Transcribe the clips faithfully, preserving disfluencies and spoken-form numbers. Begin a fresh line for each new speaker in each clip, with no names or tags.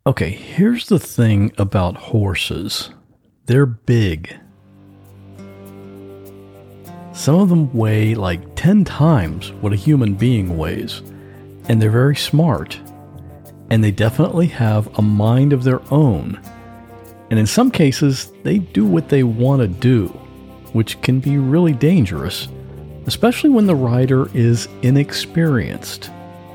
Okay, here's the thing about horses. They're big. Some of them weigh like ten times what a human being weighs, and they're very smart. And they definitely have a mind of their own. And in some cases, they do what they want to do, which can be really dangerous, especially when the rider is inexperienced.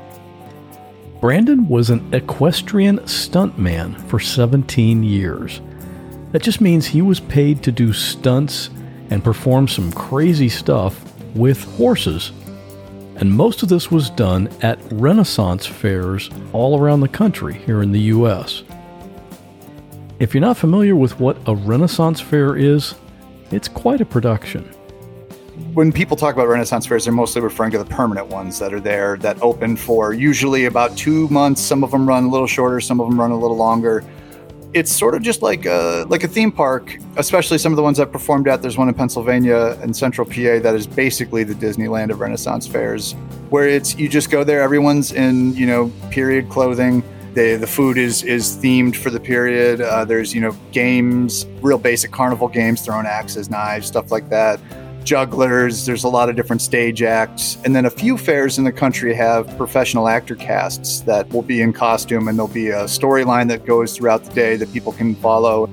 Brandon was an equestrian stuntman for seventeen years. That just means he was paid to do stunts and perform some crazy stuff with horses. And most of this was done at Renaissance fairs all around the country here in the U S. If you're not familiar with what a Renaissance fair is, it's quite a production.
When people talk about Renaissance fairs, they're mostly referring to the permanent ones that are there that open for usually about two months. Some of them run a little shorter, some of them run a little longer. It's sort of just like a, like a theme park, especially some of the ones I've performed at. There's one in Pennsylvania and Central P A that is basically the Disneyland of Renaissance fairs, where it's you just go there, everyone's in, you know, period clothing. They, the food is is themed for the period. Uh, there's, you know, games, real basic carnival games, throwing axes, knives, stuff like that. Jugglers, there's a lot of different stage acts. And then a few fairs in the country have professional actor casts that will be in costume, and there'll be a storyline that goes throughout the day that people can follow.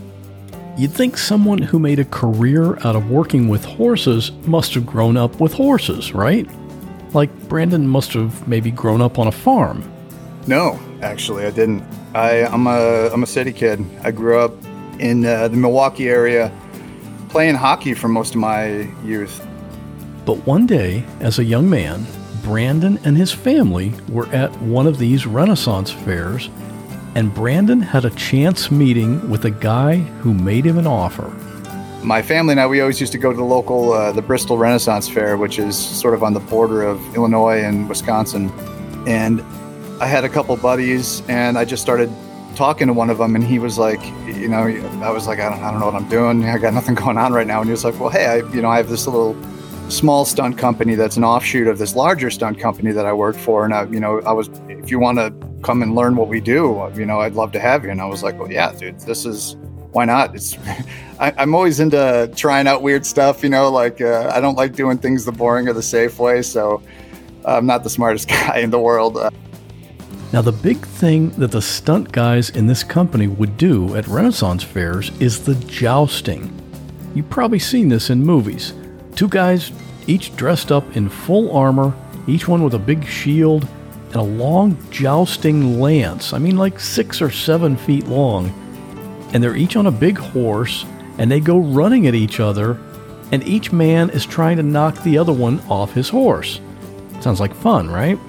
You'd think someone who made a career out of working with horses must have grown up with horses, right? Like Brandon must have maybe grown up on a farm.
No, actually, I didn't. I, I'm a I'm a city kid. I grew up in uh, the Milwaukee area, playing hockey for most of my youth.
But one day, as a young man, Brandon and his family were at one of these Renaissance fairs, and Brandon had a chance meeting with a guy who made him an offer.
My family and I, we always used to go to the local, uh, the Bristol Renaissance Fair, which is sort of on the border of Illinois and Wisconsin. And I had a couple buddies, and I just started talking to one of them, and he was like, you know, I was like, I don't, I don't know what I'm doing. I got nothing going on right now. And he was like, well, hey, I, you know, I have this little small stunt company that's an offshoot of this larger stunt company that I work for. And I, you know, I was, if you want to come and learn what we do, you know, I'd love to have you. And I was like, well, yeah, dude, this is, why not? It's, I, I'm always into trying out weird stuff, you know, like uh, I don't like doing things the boring or the safe way. So I'm not the smartest guy in the world. Uh,
Now, the big thing that the stunt guys in this company would do at Renaissance fairs is the jousting. You've probably seen this in movies. Two guys, each dressed up in full armor, each one with a big shield and a long jousting lance. I mean, like six or seven feet long. And they're each on a big horse, and they go running at each other, and each man is trying to knock the other one off his horse. Sounds like fun, right?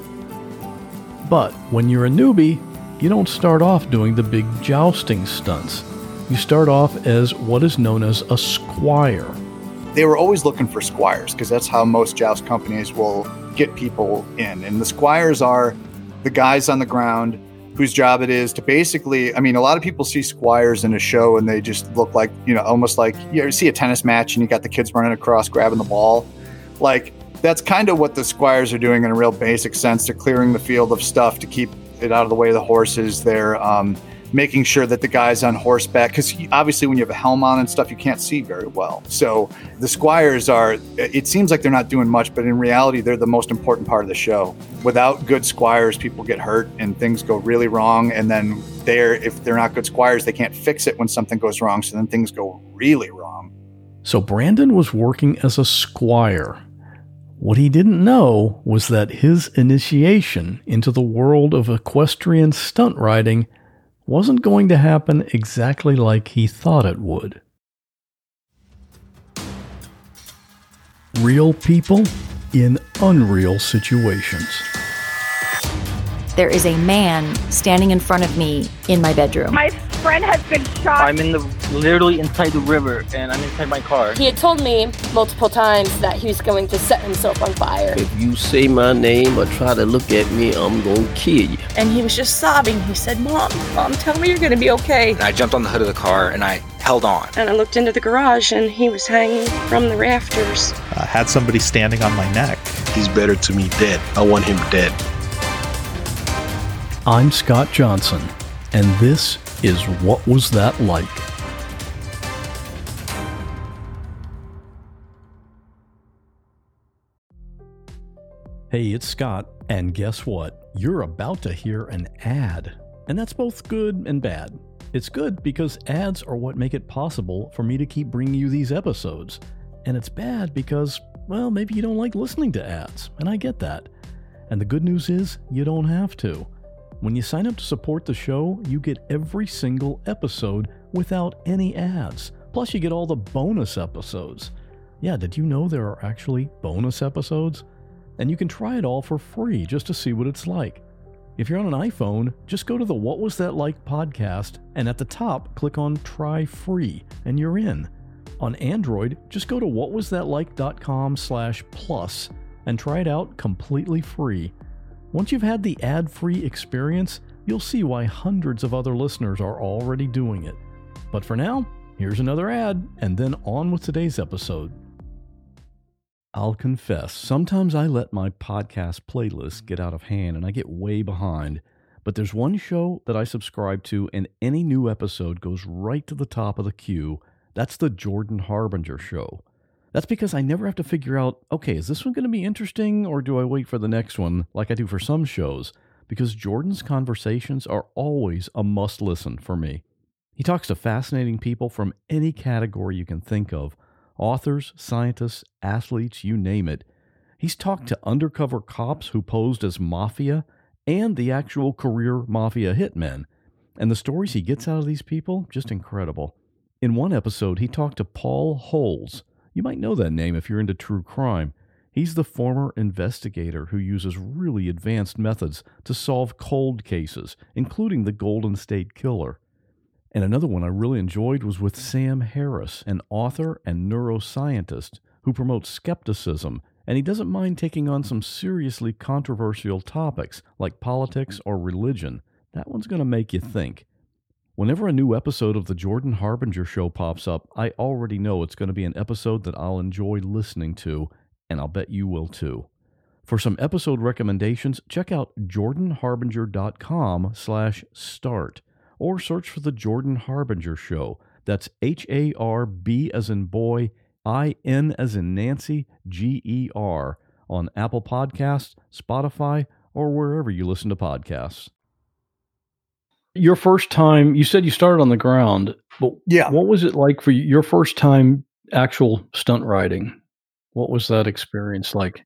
But when you're a newbie, you don't start off doing the big jousting stunts. You start off as what is known as a squire.
They were always looking for squires because that's how most joust companies will get people in. And the squires are the guys on the ground whose job it is to basically, I mean, a lot of people see squires in a show and they just look like, you know, almost like you ever see a tennis match and you got the kids running across grabbing the ball. Like, that's kind of what the squires are doing in a real basic sense. They're clearing the field of stuff to keep it out of the way of the horses. They're um, making sure that the guys on horseback, because obviously when you have a helm on and stuff, you can't see very well. So the squires are, it seems like they're not doing much, but in reality, they're the most important part of the show. Without good squires, people get hurt and things go really wrong. And then they're, if they're not good squires, they can't fix it when something goes wrong. So then things go really wrong.
So Brandon was working as a squire. What he didn't know was that his initiation into the world of equestrian stunt riding wasn't going to happen exactly like he thought it would. Real people in unreal situations.
There is a man standing in front of me in my bedroom.
My friend has been shot.
I'm in the literally inside the river, and I'm inside my car.
He had told me multiple times that he was going to set himself on fire.
If you say my name or try to look at me, I'm going to kill you.
And he was just sobbing. He said, Mom, Mom, tell me you're going to be okay.
And I jumped on the hood of the car, and I held on.
And I looked into the garage, and he was hanging from the rafters.
I had somebody standing on my neck.
He's better to me dead. I want him dead.
I'm Scott Johnson. and this is What Was That Like? Hey, it's Scott, and guess what? You're about to hear an ad, and that's both good and bad. It's good because ads are what make it possible for me to keep bringing you these episodes, and it's bad because, well, maybe you don't like listening to ads, and I get that. And the good news is, you don't have to. When you sign up to support the show, you get every single episode without any ads. Plus, you get all the bonus episodes. Yeah, did you know there are actually bonus episodes? And you can try it all for free just to see what it's like. If you're on an iPhone, just go to the What Was That Like podcast, and at the top, click on Try Free, and you're in. On Android, just go to whatwasthatlike.com slash plus and try it out completely free. Once you've had the ad-free experience, you'll see why hundreds of other listeners are already doing it. But for now, here's another ad, and then on with today's episode. I'll confess, sometimes I let my podcast playlist get out of hand and I get way behind. But there's one show that I subscribe to, and any new episode goes right to the top of the queue. That's the Jordan Harbinger Show. That's because I never have to figure out, okay, is this one going to be interesting, or do I wait for the next one like I do for some shows? Because Jordan's conversations are always a must-listen for me. He talks to fascinating people from any category you can think of. Authors, scientists, athletes, you name it. He's talked to undercover cops who posed as mafia and the actual career mafia hitmen. And the stories he gets out of these people, just incredible. In one episode, he talked to Paul Holes. You might know that name if you're into true crime. He's the former investigator who uses really advanced methods to solve cold cases, including the Golden State Killer. And another one I really enjoyed was with Sam Harris, an author and neuroscientist who promotes skepticism, and he doesn't mind taking on some seriously controversial topics like politics or religion. That one's going to make you think. Whenever a new episode of the Jordan Harbinger Show pops up, I already know it's going to be an episode that I'll enjoy listening to, and I'll bet you will too. For some episode recommendations, check out jordanharbinger.com slash start, or search for the Jordan Harbinger Show. That's H A R B as in boy, I N as in Nancy, G E R, on Apple Podcasts, Spotify, or wherever you listen to podcasts. Your first time, you said you started on the ground, but
yeah.
What was it like for you, your first time actual stunt riding? What was that experience like?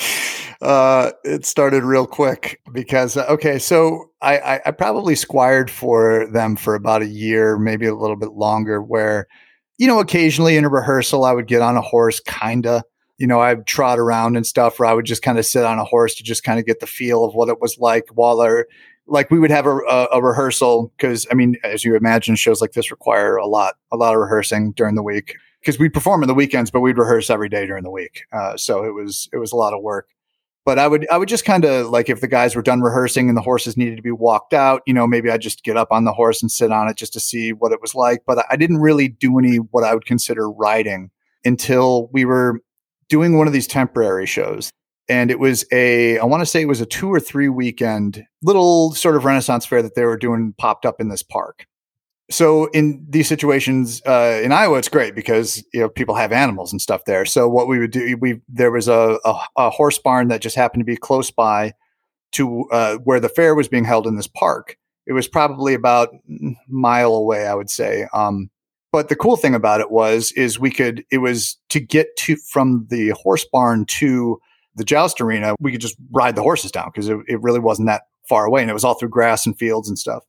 Uh, it started real quick because, uh, okay, so I, I, I probably squired for them for about a year, maybe a little bit longer, where, you know, occasionally in a rehearsal, I would get on a horse, kind of, you know, I'd trot around and stuff, or I would just kind of sit on a horse to just kind of get the feel of what it was like while they're, like we would have a, a, a rehearsal, because I mean, as you imagine, shows like this require a lot, a lot of rehearsing during the week, because we'd perform on the weekends, but we'd rehearse every day during the week. Uh, so it was, it was a lot of work. But I would, I would just kind of like, if the guys were done rehearsing and the horses needed to be walked out, you know, maybe I'd just get up on the horse and sit on it just to see what it was like. But I didn't really do any what I would consider riding until we were doing one of these temporary shows. And it was a, I want to say it was a two or three weekend little sort of Renaissance fair that they were doing popped up in this park. So in these situations uh, in Iowa, it's great because, you know, people have animals and stuff there. So what we would do, we there was a, a, a horse barn that just happened to be close by to uh, where the fair was being held in this park. It was probably about a mile away, I would say. Um, but the cool thing about it was, is we could, it was to get to from the horse barn to the joust arena, we could just ride the horses down because it, it really wasn't that far away. And it was all through grass and fields and stuff.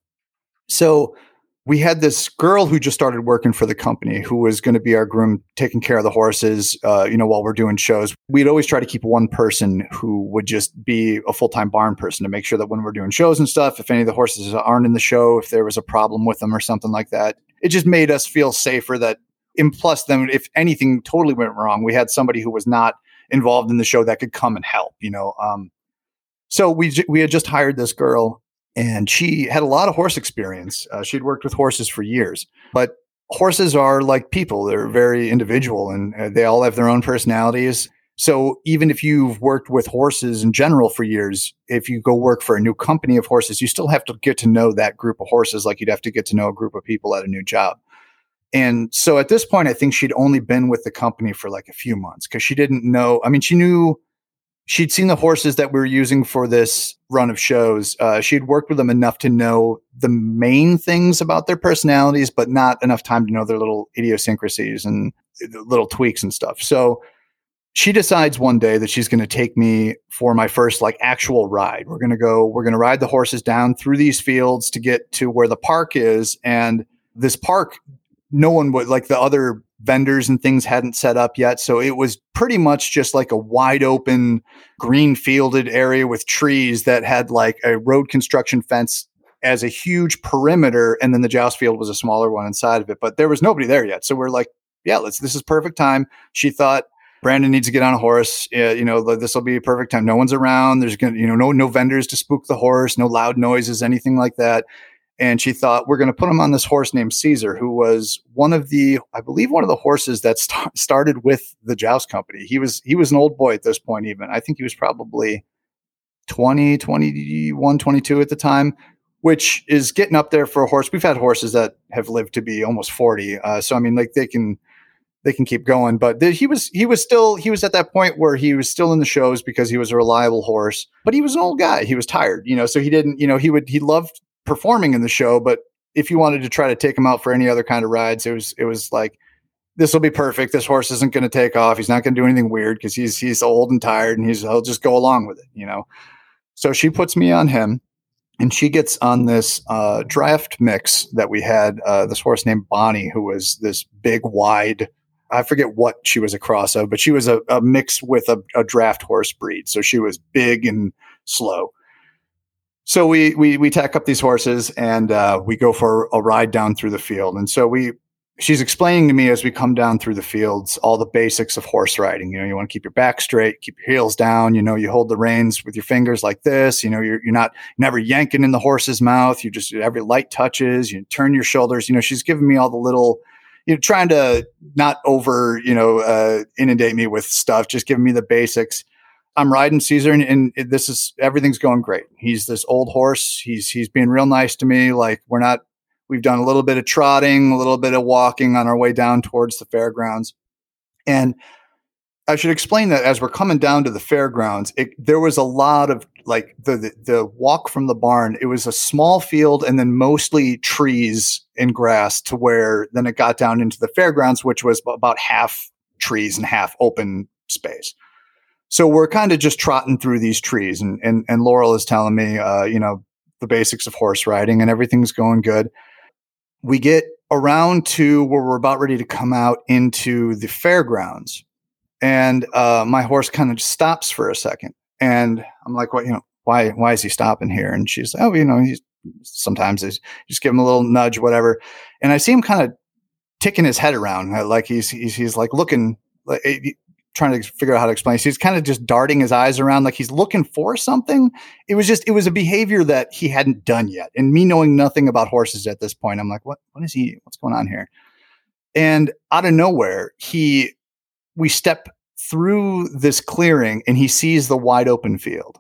So we had this girl who just started working for the company who was going to be our groom, taking care of the horses, uh, you know, while we're doing shows. We'd always try to keep one person who would just be a full-time barn person to make sure that when we're doing shows and stuff, if any of the horses aren't in the show, if there was a problem with them or something like that, it just made us feel safer that, and plus then if anything totally went wrong, we had somebody who was not involved in the show that could come and help, you know. Um, so we, we had just hired this girl. And she had a lot of horse experience. Uh, she'd worked with horses for years. But horses are like people. They're very individual, and uh, they all have their own personalities. So even if you've worked with horses in general for years, if you go work for a new company of horses, you still have to get to know that group of horses like you'd have to get to know a group of people at a new job. And so at this point, I think she'd only been with the company for like a few months because she didn't know. I mean, she knew she'd seen the horses that we were using for this run of shows. Uh, she'd worked with them enough to know the main things about their personalities, but not enough time to know their little idiosyncrasies and little tweaks and stuff. So she decides one day that she's going to take me for my first like actual ride. We're going to go, we're going to ride the horses down through these fields to get to where the park is. And this park, no one would, like the other vendors and things hadn't set up yet. So it was pretty much just like a wide open green fielded area with trees that had like a road construction fence as a huge perimeter. And then the joust field was a smaller one inside of it, but there was nobody there yet. So we're like, yeah, let's, this is perfect time. She thought, Brandon needs to get on a horse. Uh, you know, this will be a perfect time. No one's around. There's going to, you know, no, no vendors to spook the horse, no loud noises, anything like that. And she thought, we're going to put him on this horse named Caesar, who was one of the, I believe one of the horses that st- started with the joust company. He was, he was an old boy at this point, even. I think he was probably twenty, twenty-one, twenty-two at the time, which is getting up there for a horse. We've had horses that have lived to be almost forty. Uh, so, I mean, like they can, they can keep going, but th- he was, he was still, he was at that point where he was still in the shows because he was a reliable horse, but he was an old guy. He was tired, you know, so he didn't, you know, he would, he loved performing in the show, but if you wanted to try to take him out for any other kind of rides, it was, it was like, this will be perfect. This horse isn't going to take off. He's not going to do anything weird because he's, he's old and tired and he's, he'll just go along with it, you know? So she puts me on him and she gets on this uh, draft mix that we had, uh, this horse named Bonnie, who was this big, wide, I forget what she was a cross of, but she was a, a mix with a, a draft horse breed. So she was big and slow. So we, we, we tack up these horses and uh, we go for a ride down through the field. And so we, she's explaining to me as we come down through the fields, all the basics of horse riding. You know, you want to keep your back straight, keep your heels down, you know, you hold the reins with your fingers like this, you know, you're, you're not never yanking in the horse's mouth. You just, every light touches, you turn your shoulders, you know, she's giving me all the little, you know, trying to not over, you know, uh, inundate me with stuff, just giving me the basics. I'm riding Caesar and, and this is, everything's going great. He's this old horse. He's, he's being real nice to me. Like we're not, we've done a little bit of trotting, a little bit of walking on our way down towards the fairgrounds. And I should explain that as we're coming down to the fairgrounds, it, there was a lot of like the, the, the walk from the barn. It was a small field and then mostly trees and grass to where then it got down into the fairgrounds, which was about half trees and half open space. So we're kind of just trotting through these trees and, and, and Laurel is telling me, uh, you know, the basics of horse riding and everything's going good. We get around to where we're about ready to come out into the fairgrounds. And uh, my horse kind of just stops for a second. And I'm like, what, you know, why, why is he stopping here? And she's like, oh, you know, he's sometimes he's just give him a little nudge, whatever. And I see him kind of ticking his head around. Like he's, he's, he's like looking, like, trying to figure out how to explain. So he's kind of just darting his eyes around like he's looking for something. It was just, it was a behavior that he hadn't done yet. And me knowing nothing about horses at this point, I'm like, what, what is he, what's going on here? And out of nowhere, he, we step through this clearing and he sees the wide open field.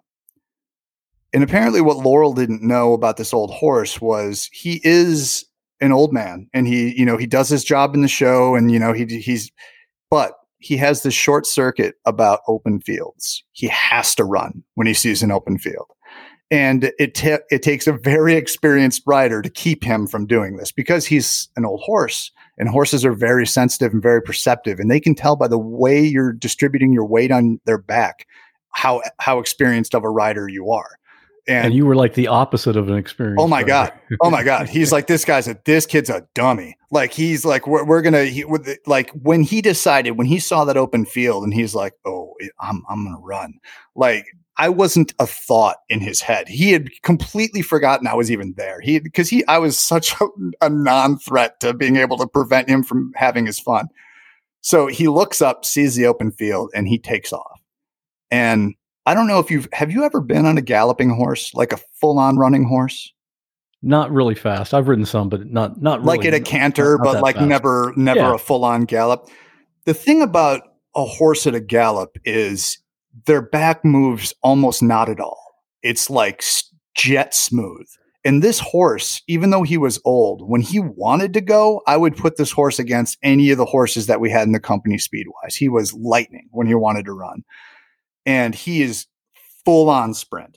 And apparently what Laurel didn't know about this old horse was he is an old man and he, you know, he does his job in the show and, you know, he, he's, but he has this short circuit about open fields. He has to run when he sees an open field. And it t- it takes a very experienced rider to keep him from doing this because he's an old horse and horses are very sensitive and very perceptive. And they can tell by the way you're distributing your weight on their back, how, how experienced of a rider you are. And,
and you were like the opposite of an experience.
Oh my God. Oh my God. He's like, this guy's a, this kid's a dummy. Like, he's like, we're, we're going to, like when he decided, when he saw that open field and he's like, oh, I'm, I'm going to run. Like I wasn't a thought in his head. He had completely forgotten I was even there. He, cause he, I was such a, a non-threat to being able to prevent him from having his fun. So he looks up, sees the open field and he takes off. And I don't know if you've, have you ever been on a galloping horse, like a full on running horse?
Not really fast. I've ridden some, but not, not really.
Like at a canter,
not, not
but like
fast.
never, never
yeah.
a full on gallop. The thing about a horse at a gallop is their back moves almost not at all. It's like jet smooth. And this horse, even though he was old, when he wanted to go, I would put this horse against any of the horses that we had in the company speed-wise. He was lightning when he wanted to run. And he is full on sprint.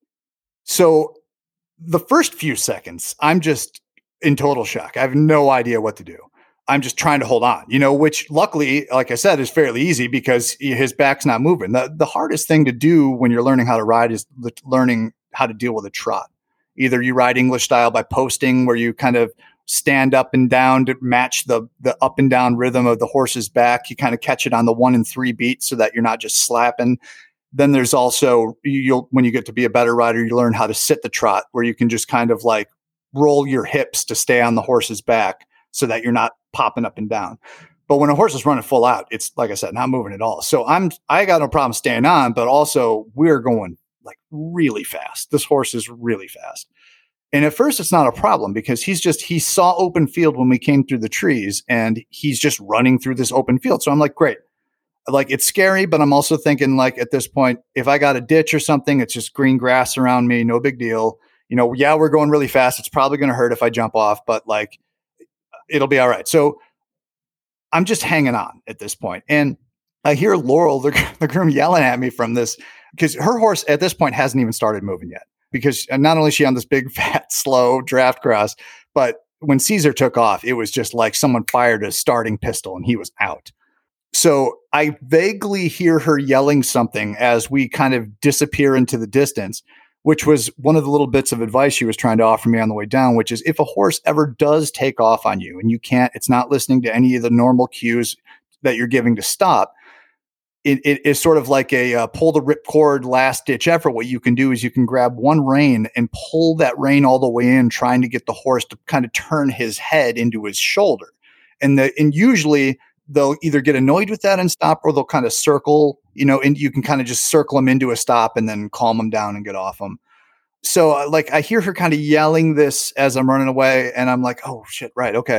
So the first few seconds, I'm just in total shock. I have no idea what to do. I'm just trying to hold on, you know, which luckily, like I said, is fairly easy because his back's not moving. The, the hardest thing to do when you're learning how to ride is learning how to deal with a trot. Either you ride English style by posting, where you kind of stand up and down to match the the up and down rhythm of the horse's back. You kind of catch it on the one and three beat so that you're not just slapping. Then there's also, you'll when you get to be a better rider, you learn how to sit the trot, where you can just kind of like roll your hips to stay on the horse's back so that you're not popping up and down. But when a horse is running full out, it's like I said, not moving at all. So I'm I got no problem staying on, but also we're going like really fast. This horse is really fast. And at first it's not a problem because he's just, he saw open field when we came through the trees and he's just running through this open field. So I'm like, great. Like, it's scary, but I'm also thinking like at this point, if I got a ditch or something, it's just green grass around me. No big deal. You know, yeah, we're going really fast. It's probably going to hurt if I jump off, but like, it'll be all right. So I'm just hanging on at this point. And I hear Laurel, the, the groom, yelling at me from this, because her horse at this point hasn't even started moving yet. Because not only is she on this big, fat, slow draft cross, but when Caesar took off, it was just like someone fired a starting pistol and he was out. So I vaguely hear her yelling something as we kind of disappear into the distance, which was one of the little bits of advice she was trying to offer me on the way down, which is if a horse ever does take off on you and you can't, it's not listening to any of the normal cues that you're giving to stop, It, it is sort of like a uh, pull the ripcord last ditch effort. What you can do is you can grab one rein and pull that rein all the way in, trying to get the horse to kind of turn his head into his shoulder. And the, and usually they'll either get annoyed with that and stop, or they'll kind of circle, you know, and you can kind of just circle them into a stop and then calm them down and get off them. So uh, like I hear her kind of yelling this as I'm running away and I'm like, oh shit. Right. Okay.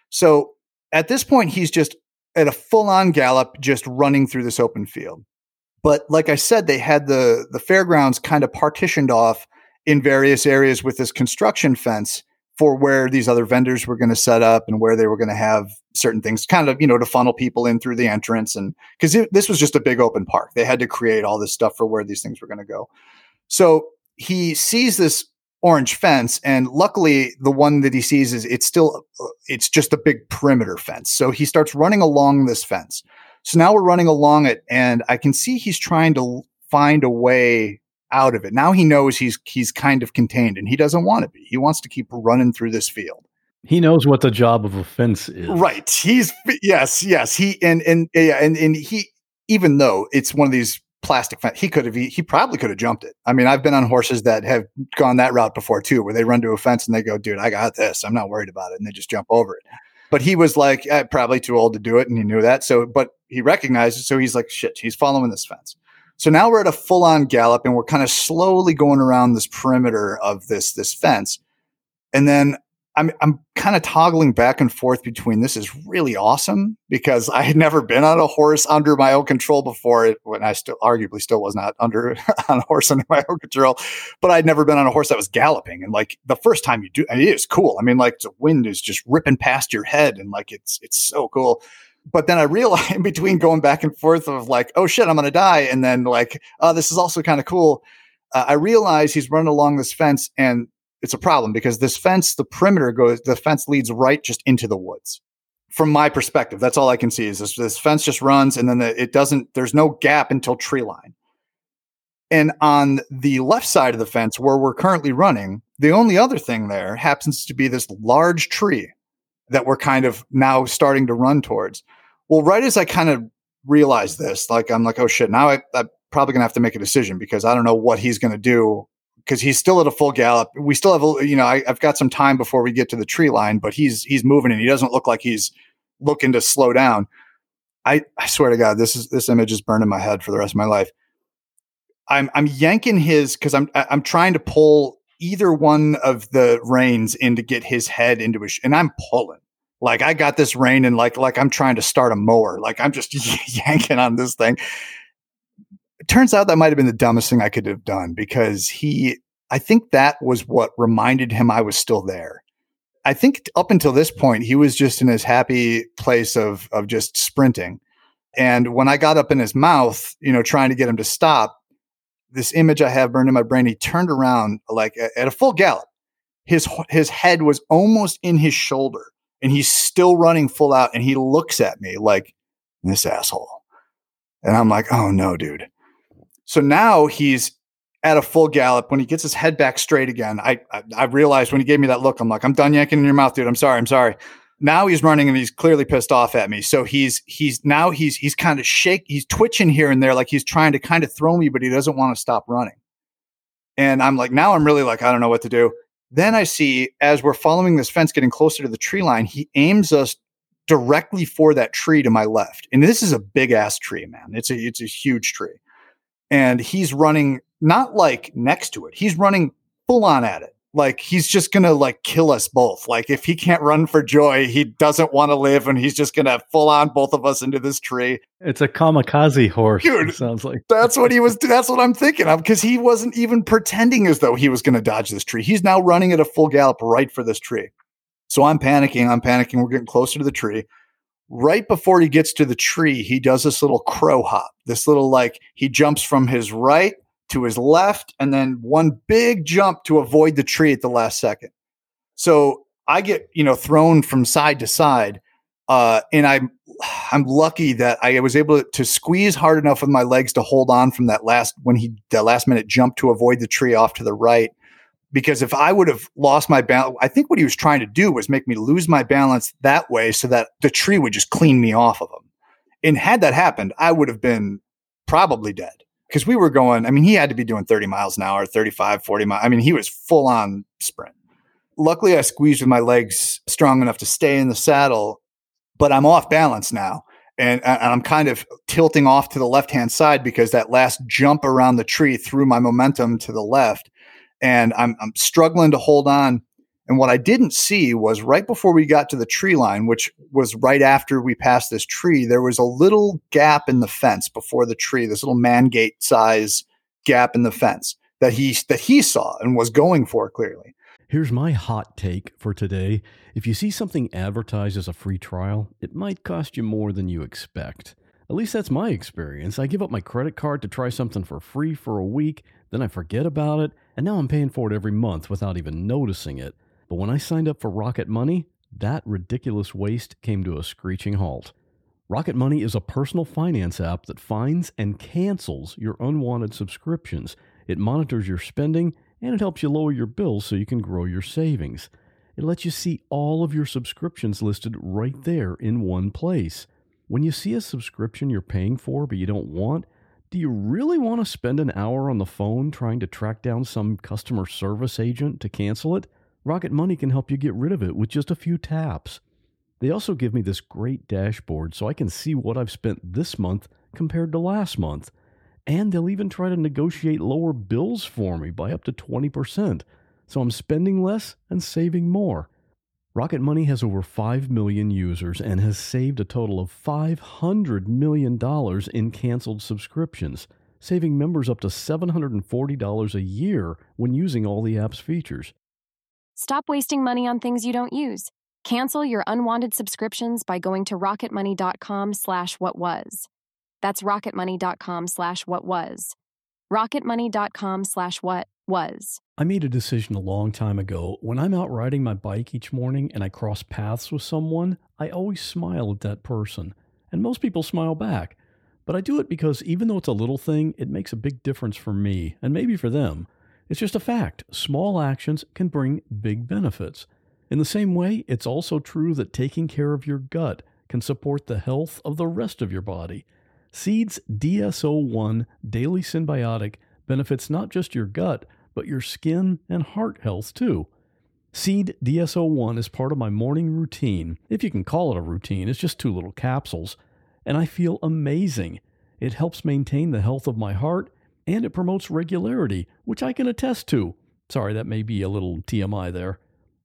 So at this point, he's just at a full-on gallop, just running through this open field. But like I said, they had the the fairgrounds kind of partitioned off in various areas with this construction fence for where these other vendors were going to set up and where they were going to have certain things, kind of, you know, to funnel people in through the entrance. And because this was just a big open park, they had to create all this stuff for where these things were going to go. So he sees this orange fence, and luckily the one that he sees is it's still it's just a big perimeter fence. So he starts running along this fence. So now we're running along it, and I can see he's trying to find a way out of it. Now he knows he's he's kind of contained, and he doesn't want to be. He wants to keep running through this field.
He knows what the job of a fence is.
Right. He's yes, yes. He and and yeah, and and he, even though it's one of these plastic fence, he could have he probably could have jumped it. I mean, I've been on horses that have gone that route before too, where they run to a fence and they go, dude, I got this, I'm not worried about it, and they just jump over it. But he was like eh, probably too old to do it, and he knew that. So but he recognized it, so he's like, shit, he's following this fence. So now we're at a full-on gallop, and we're kind of slowly going around this perimeter of this this fence. And then I'm I'm kind of toggling back and forth between this is really awesome because I had never been on a horse under my own control before, it, when I still arguably still was not under on a horse under my own control, but I'd never been on a horse that was galloping. And like the first time you do, and it is cool. I mean, like the wind is just ripping past your head, and like it's it's so cool. But then I realized in between going back and forth of like, oh shit, I'm going to die. And then like, oh, this is also kind of cool. Uh, I realize he's running along this fence, and it's a problem because this fence, the perimeter goes, the fence leads right just into the woods. From my perspective, that's all I can see is this, this fence just runs, and then the, it doesn't, there's no gap until tree line. And on the left side of the fence where we're currently running, the only other thing there happens to be this large tree that we're kind of now starting to run towards. Well, right as I kind of realized this, like, I'm like, oh shit, now I, I'm probably going to have to make a decision because I don't know what he's going to do because he's still at a full gallop. We still have, a, you know, I, I've got some time before we get to the tree line, but he's, he's moving and he doesn't look like he's looking to slow down. I, I swear to God, this is, this image is burned in my head for the rest of my life. I'm, I'm yanking his, cause I'm, I'm trying to pull either one of the reins in to get his head into his, sh- and I'm pulling Like I got this rein and like, like I'm trying to start a mower. Like I'm just yanking on this thing. It turns out that might've been the dumbest thing I could have done because he, I think that was what reminded him I was still there. I think up until this point, he was just in his happy place of, of just sprinting. And when I got up in his mouth, you know, trying to get him to stop, this image I have burned in my brain, he turned around like at a full gallop. His, his head was almost in his shoulder and he's still running full out. And he looks at me like this asshole. And I'm like, oh no, dude. So now he's at a full gallop. When he gets his head back straight again, I, I, I realized when he gave me that look, I'm like, I'm done yanking in your mouth, dude. I'm sorry. I'm sorry. Now he's running and he's clearly pissed off at me. So he's, he's now he's, he's kind of shake. He's twitching here and there. Like he's trying to kind of throw me, but he doesn't want to stop running. And I'm like, now I'm really like, I don't know what to do. Then I see as we're following this fence, getting closer to the tree line, he aims us directly for that tree to my left. And this is a big ass tree, man. It's a, it's a huge tree. And he's running not like next to it. He's running full on at it. Like he's just going to like kill us both. Like if he can't run for joy, he doesn't want to live and he's just going to full on both of us into this tree.
It's a kamikaze horse.
Dude,
it sounds like
that's what he was. That's what I'm thinking of because he wasn't even pretending as though he was going to dodge this tree. He's now running at a full gallop right for this tree. So I'm panicking. I'm panicking. We're getting closer to the tree. Right before he gets to the tree, he does this little crow hop, this little like he jumps from his right to his left and then one big jump to avoid the tree at the last second. So I get, you know, thrown from side to side. Uh, and I'm, I'm lucky that I was able to squeeze hard enough with my legs to hold on from that last, when he, that last minute jump to avoid the tree off to the right. Because if I would have lost my balance, I think what he was trying to do was make me lose my balance that way so that the tree would just clean me off of him. And had that happened, I would have been probably dead. Because we were going, I mean, he had to be doing thirty miles an hour, thirty-five, forty miles. I mean, he was full on sprint. Luckily, I squeezed with my legs strong enough to stay in the saddle, but I'm off balance now. And, and I'm kind of tilting off to the left-hand side because that last jump around the tree threw my momentum to the left. And I'm, I'm struggling to hold on. And what I didn't see was right before we got to the tree line, which was right after we passed this tree, there was a little gap in the fence before the tree, this little man gate size gap in the fence that he, that he saw and was going for clearly.
Here's my hot take for today. If you see something advertised as a free trial, it might cost you more than you expect. At least that's my experience. I give up my credit card to try something for free for a week, then I forget about it, and now I'm paying for it every month without even noticing it. But when I signed up for Rocket Money, that ridiculous waste came to a screeching halt. Rocket Money is a personal finance app that finds and cancels your unwanted subscriptions. It monitors your spending, and it helps you lower your bills so you can grow your savings. It lets you see all of your subscriptions listed right there in one place. When you see a subscription you're paying for but you don't want, do you really want to spend an hour on the phone trying to track down some customer service agent to cancel it? Rocket Money can help you get rid of it with just a few taps. They also give me this great dashboard so I can see what I've spent this month compared to last month. And they'll even try to negotiate lower bills for me by up to twenty percent. So I'm spending less and saving more. Rocket Money has over five million users and has saved a total of five hundred million dollars in canceled subscriptions, saving members up to seven hundred forty dollars a year when using all the app's features.
Stop wasting money on things you don't use. Cancel your unwanted subscriptions by going to rocketmoney.com slash what was. That's rocketmoney.com slash what was. rocketmoney.com slash what was.
I made a decision a long time ago. When I'm out riding my bike each morning and I cross paths with someone, I always smile at that person. And most people smile back. But I do it because even though it's a little thing, it makes a big difference for me and maybe for them. It's just a fact. Small actions can bring big benefits. In the same way, it's also true that taking care of your gut can support the health of the rest of your body. Seed's D S O one Daily Symbiotic benefits not just your gut, but your skin and heart health too. Seed D S O one is part of my morning routine. If you can call it a routine, it's just two little capsules. And I feel amazing. It helps maintain the health of my heart, and it promotes regularity, which I can attest to. Sorry, that may be a little T M I there.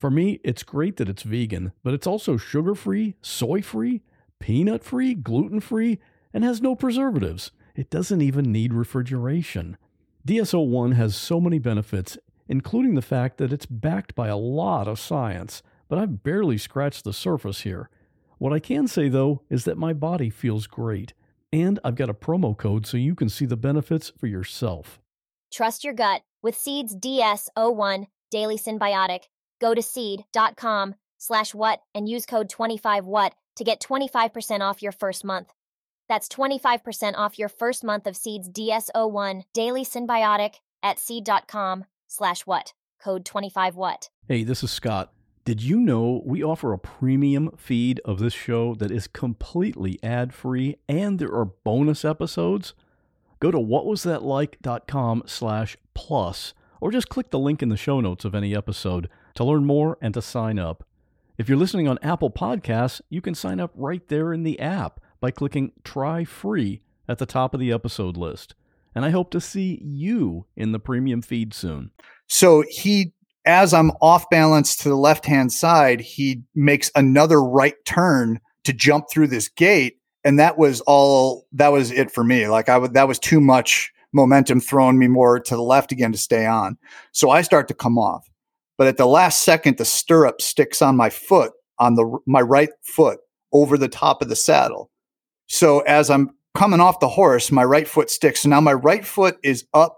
For me, it's great that it's vegan, but it's also sugar-free, soy-free, peanut-free, gluten-free, and has no preservatives. It doesn't even need refrigeration. D S O one has so many benefits, including the fact that it's backed by a lot of science, but I've barely scratched the surface here. What I can say, though, is that my body feels great, and I've got a promo code so you can see the benefits for yourself.
Trust your gut with Seed's D S O one Daily Symbiotic. Go to seed.com slash what and use code twenty-five what to get twenty-five percent off your first month. That's twenty-five percent off your first month of Seed's D S O one Daily Symbiotic at seed.com slash what. Code twenty-five what.
Hey, this is Scott. Did you know we offer a premium feed of this show that is completely ad-free and there are bonus episodes? Go to whatwasthatlike.com slash plus or just click the link in the show notes of any episode to learn more and to sign up. If you're listening on Apple Podcasts, you can sign up right there in the app by clicking Try Free at the top of the episode list. And I hope to see you in the premium feed soon.
So he, as I'm off balance to the left-hand side, he makes another right turn to jump through this gate. And that was all, that was it for me. Like I would, that was too much momentum throwing me more to the left again to stay on. So I start to come off. But at the last second, the stirrup sticks on my foot, on the my right foot, over the top of the saddle. So as I'm coming off the horse, my right foot sticks. So now my right foot is up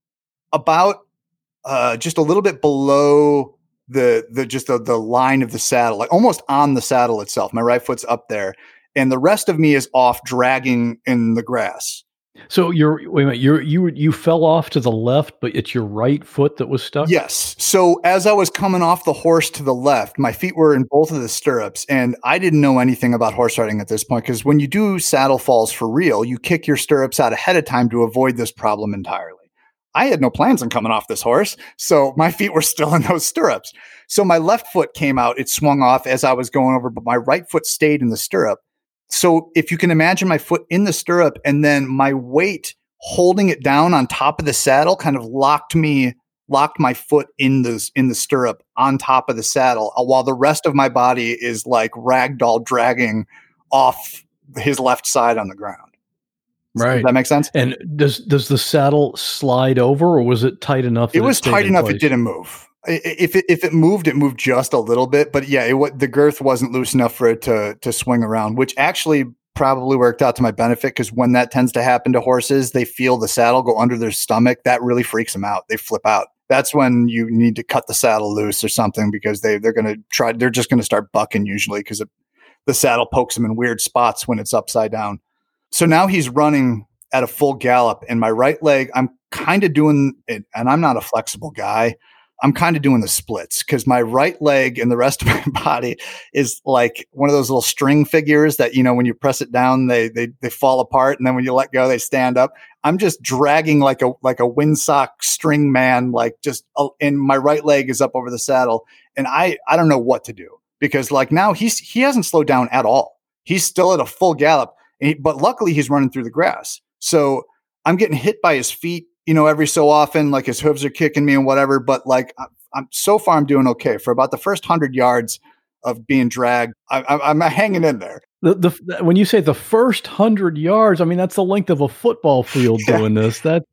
about uh, just a little bit below the the just the, the line of the saddle, like almost on the saddle itself. My right foot's up there, and the rest of me is off, dragging in the grass.
So you're wait a minute, you're you you fell off to the left, but it's your right foot that was stuck?
Yes. So as I was coming off the horse to the left, my feet were in both of the stirrups, and I didn't know anything about horse riding at this point, because when you do saddle falls for real, you kick your stirrups out ahead of time to avoid this problem entirely. I had no plans on coming off this horse, so my feet were still in those stirrups. So my left foot came out, it swung off as I was going over, but my right foot stayed in the stirrup. So if you can imagine my foot in the stirrup and then my weight holding it down on top of the saddle kind of locked me, locked my foot in the, in the stirrup on top of the saddle while the rest of my body is like ragdoll dragging off his left side on the ground.
Right.
Does that make sense?
And does, does the saddle slide over or was it tight enough? That
it was
it
tight enough.
Place?
It didn't move. If it, if it moved, it moved just a little bit, but yeah, it, the girth wasn't loose enough for it to, to swing around, which actually probably worked out to my benefit. Because when that tends to happen to horses, they feel the saddle go under their stomach. That really freaks them out. They flip out. That's when you need to cut the saddle loose or something, because they, they're going to try, they're just going to start bucking usually because the saddle pokes them in weird spots when it's upside down. So now he's running at a full gallop, and my right leg, I'm kind of doing it, and I'm not a flexible guy. I'm kind of doing the splits because my right leg and the rest of my body is like one of those little string figures that, you know, when you press it down, they, they, they fall apart. And then when you let go, they stand up. I'm just dragging like a, like a windsock string man, like just, uh, and my right leg is up over the saddle. And I, I don't know what to do because like now he's, he hasn't slowed down at all. He's still at a full gallop, and he, but luckily he's running through the grass. So I'm getting hit by his feet, you know, every so often, like his hooves are kicking me and whatever. But like, I'm, I'm so far, I'm doing okay. For about the first hundred yards of being dragged, I, I, I'm hanging in there.
The, the when you say the first hundred yards, I mean that's the length of a football field
yeah.
doing this. That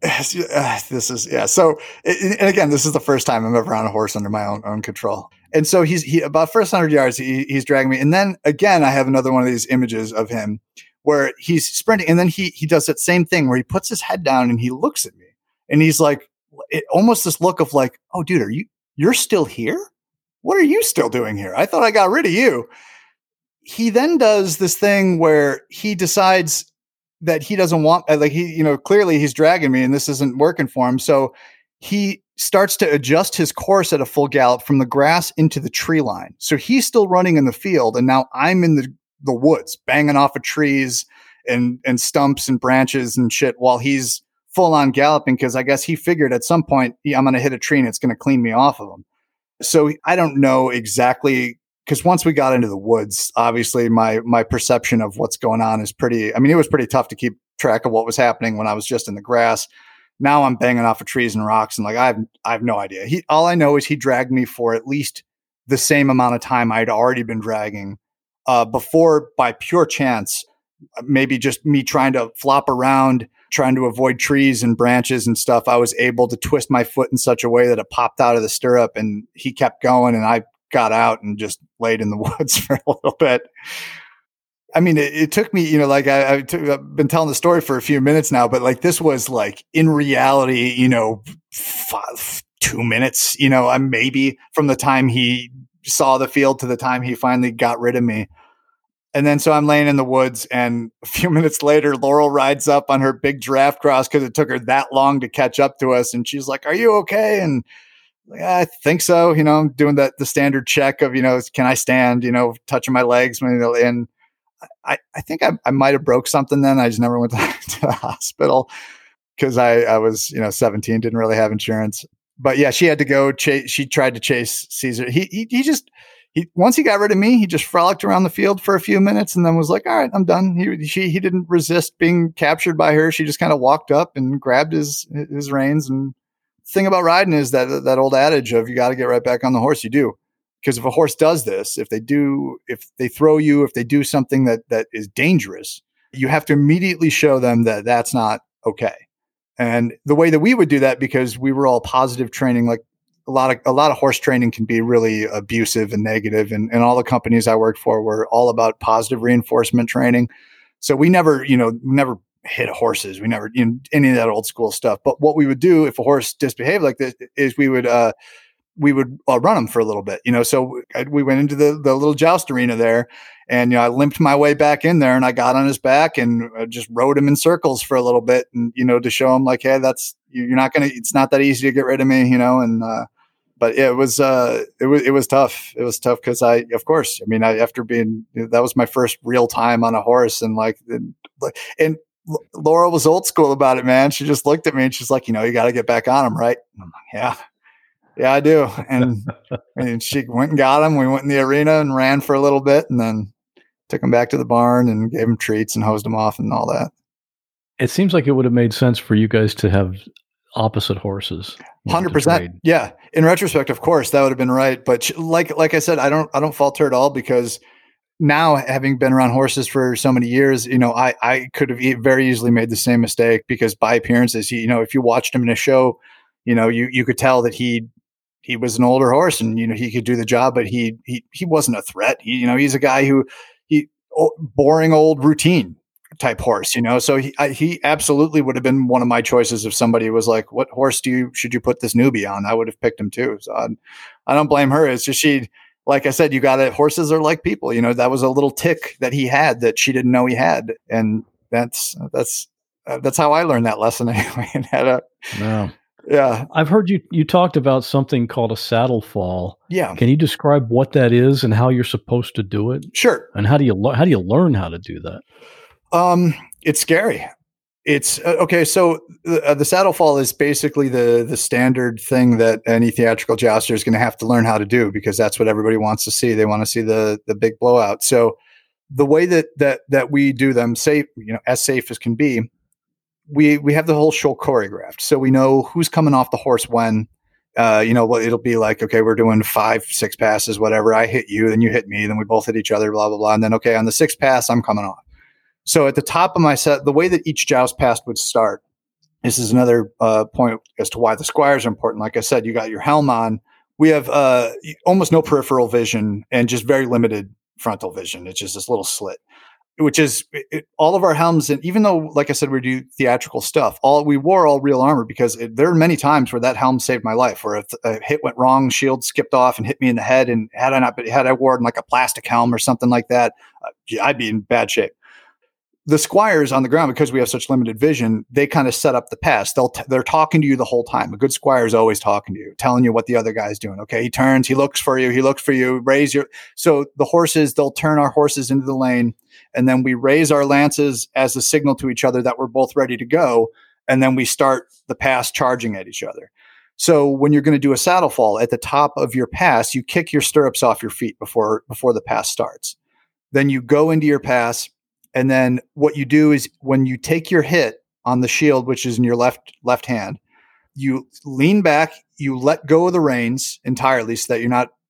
this is yeah. So and again, this is the first time I'm ever on a horse under my own own control. And so he's he about first hundred yards, he, he's dragging me, and then again, I have another one of these images of him where he's sprinting, and then he he does that same thing where he puts his head down and he looks at me. And he's like, it, almost this look of like, oh, dude, are you, you're still here? What are you still doing here? I thought I got rid of you. He then does this thing where he decides that he doesn't want, like he, you know, clearly he's dragging me and this isn't working for him. So he starts to adjust his course at a full gallop from the grass into the tree line. So he's still running in the field. And now I'm in the, the woods, banging off of trees and, and stumps and branches and shit while he's full on galloping, because I guess he figured at some point yeah, I'm going to hit a tree and it's going to clean me off of him. So I don't know exactly, because once we got into the woods, obviously my my perception of what's going on is pretty, I mean, it was pretty tough to keep track of what was happening when I was just in the grass. Now I'm banging off of trees and rocks and like I have I have no idea. He all I know is he dragged me for at least the same amount of time I'd already been dragging uh, before, by pure chance, maybe just me trying to flop around, trying to avoid trees and branches and stuff. I was able to twist my foot in such a way that it popped out of the stirrup, and he kept going, and I got out and just laid in the woods for a little bit. I mean, it, it took me, you know, like I, I t- I've been telling the story for a few minutes now, but like this was like in reality, you know, five, two minutes, you know, uh, maybe from the time he saw the field to the time he finally got rid of me. And then so I'm laying in the woods, and a few minutes later, Laurel rides up on her big giraffe cross because it took her that long to catch up to us. And she's like, "Are you okay?" And like, I think so. You know, I'm doing that, the standard check of, you know, can I stand, you know, touching my legs. And I, I think I, I might've broke something then. I just never went to, to the hospital because I, I was, you know, seventeen, didn't really have insurance. But yeah, she had to go chase. She tried to chase Caesar. He, he, he just, He, once he got rid of me, he just frolicked around the field for a few minutes and then was like, "All right, I'm done." He she he didn't resist being captured by her. She just kind of walked up and grabbed his his reins. And the thing about riding is that that old adage of you got to get right back on the horse. You do, because if a horse does this, if they do, if they throw you, if they do something that that is dangerous, you have to immediately show them that that's not okay. And the way that we would do that, because we were all positive training, like. A lot of a lot of horse training can be really abusive and negative, and, and all the companies I worked for were all about positive reinforcement training. So we never, you know, never hit horses. We never, you know, any of that old school stuff. But what we would do if a horse misbehaved like this is we would uh, we would uh, run them for a little bit, you know. So I, we went into the the little joust arena there, and you know, I limped my way back in there, and I got on his back and uh, just rode him in circles for a little bit, and you know, to show him like, hey, that's you're not gonna, it's not that easy to get rid of me, you know, and. Uh, But it was, uh, it was, it was tough. It was tough because I, of course, I mean, I, after being, that was my first real time on a horse, and like, and, and Laura was old school about it, man. She just looked at me and she's like, "You know, you got to get back on him, right?" And I'm like, yeah, yeah, I do. And, and she went and got him. We went in the arena and ran for a little bit, and then took him back to the barn and gave him treats and hosed him off and all that.
It seems like it would have made sense for you guys to have opposite horses.
one hundred percent. Yeah. In retrospect, of course, that would have been right. But like like I said, I don't I don't fault her at all, because now, having been around horses for so many years, you know, I, I could have very easily made the same mistake, because by appearances, he, you know, if you watched him in a show, you know, you you could tell that he he was an older horse, and you know, he could do the job, but he he he wasn't a threat. He, you know, he's a guy who he oh, boring old routine type horse, you know. So he I, he absolutely would have been one of my choices if somebody was like, "What horse do you should you put this newbie on?" I would have picked him too. So I, I don't blame her. It's just she, like I said, you got to, horses are like people, you know. That was a little tick that he had that she didn't know he had, and that's that's uh, that's how I learned that lesson anyway. And had a
no.
Yeah,
I've heard you you talked about something called a saddle fall.
Yeah,
can you describe what that is and how you're supposed to do it?
Sure.
And how do you lo- how do you learn how to do that?
Um, it's scary. It's uh, okay. So the, uh, the saddle fall is basically the the standard thing that any theatrical jouster is going to have to learn how to do, because that's what everybody wants to see. They want to see the the big blowout. So the way that that that we do them safe, you know, as safe as can be, we we have the whole show choreographed. So we know who's coming off the horse when. Uh, you know, well, it'll be like, okay, we're doing five, six passes, whatever. I hit you, then you hit me, then we both hit each other, blah blah blah, and then okay, on the sixth pass, I'm coming off. So at the top of my set, the way that each joust pass would start, this is another uh, point as to why the squires are important. Like I said, you got your helm on. We have uh, almost no peripheral vision and just very limited frontal vision. It's just this little slit, which is it, all of our helms. And even though, like I said, we do theatrical stuff, all we wore all real armor, because it, there are many times where that helm saved my life, where if a hit went wrong, shield skipped off and hit me in the head. And had I not, had I worn like a plastic helm or something like that, uh, I'd be in bad shape. The squires on the ground, because we have such limited vision, they kind of set up the pass. They'll t- they're talking to you the whole time. A good squire is always talking to you, telling you what the other guy's doing. Okay, he turns, he looks for you, he looks for you. Raise your. So the horses, they'll turn our horses into the lane, and then we raise our lances as a signal to each other that we're both ready to go, and then we start the pass charging at each other. So when you're going to do a saddle fall, at the top of your pass, you kick your stirrups off your feet before before the pass starts. Then you go into your pass. And then what you do is when you take your hit on the shield, which is in your left left hand, you lean back, you let go of the reins entirely so that you're not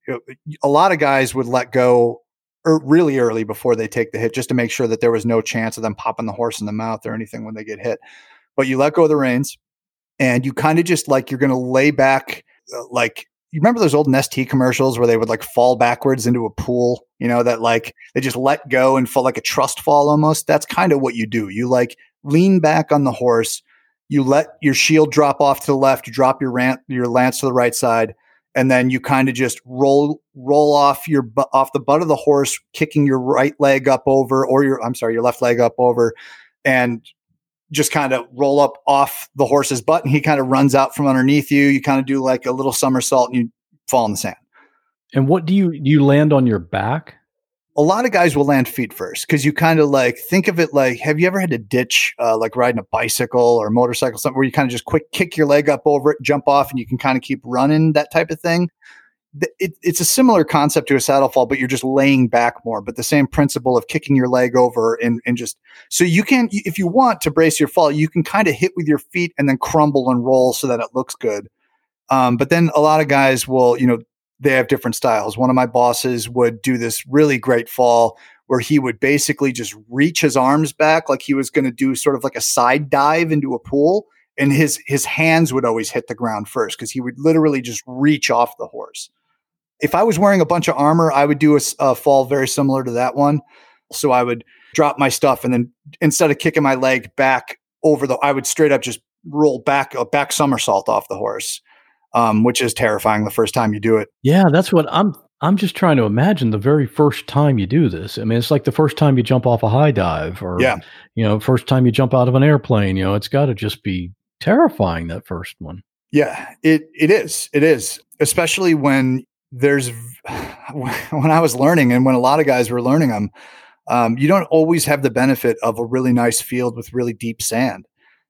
a lot of guys would let go er, really early before they take the hit, just to make sure that there was no chance of them popping the horse in the mouth or anything when they get hit. But you let go of the reins and you kind of just like, you're going to lay back, uh, like, you remember those old Nestea commercials where they would like fall backwards into a pool, you know, that like they just let go and fall like a trust fall almost. That's kind of what you do. You like lean back on the horse. You let your shield drop off to the left. You drop your rant, your lance to the right side. And then you kind of just roll, roll off your, bu- off the butt of the horse, kicking your right leg up over, or your, I'm sorry, your left leg up over, and just kind of roll up off the horse's butt, and he kind of runs out from underneath you. You kind of do like a little somersault and you fall in the sand.
And what do you, do you land on your back?
A lot of guys will land feet first because you kind of like think of it like, have you ever had to ditch uh, like riding a bicycle or a motorcycle, something where you kind of just quick kick your leg up over it, jump off, and you can kind of keep running, that type of thing? It, it's a similar concept to a saddle fall, but you're just laying back more, but the same principle of kicking your leg over and, and just, so you can, if you want to brace your fall, you can kind of hit with your feet and then crumble and roll so that it looks good. Um, but then a lot of guys will, you know, they have different styles. One of my bosses would do this really great fall where he would basically just reach his arms back like he was going to do sort of like a side dive into a pool. And his, his hands would always hit the ground first because he would literally just reach off the horse. If I was wearing a bunch of armor, I would do a, a fall very similar to that one. So I would drop my stuff and then instead of kicking my leg back over the, I would straight up just roll back, a back somersault off the horse. Um, which is terrifying the first time you do it.
Yeah, that's what I'm I'm just trying to imagine the very first time you do this. I mean, it's like the first time you jump off a high dive or,
yeah.
you know, first time you jump out of an airplane, you know, it's got to just be terrifying, that first one.
Yeah, it it is. It is, especially when there's, when I was learning and when a lot of guys were learning them, um, you don't always have the benefit of a really nice field with really deep sand.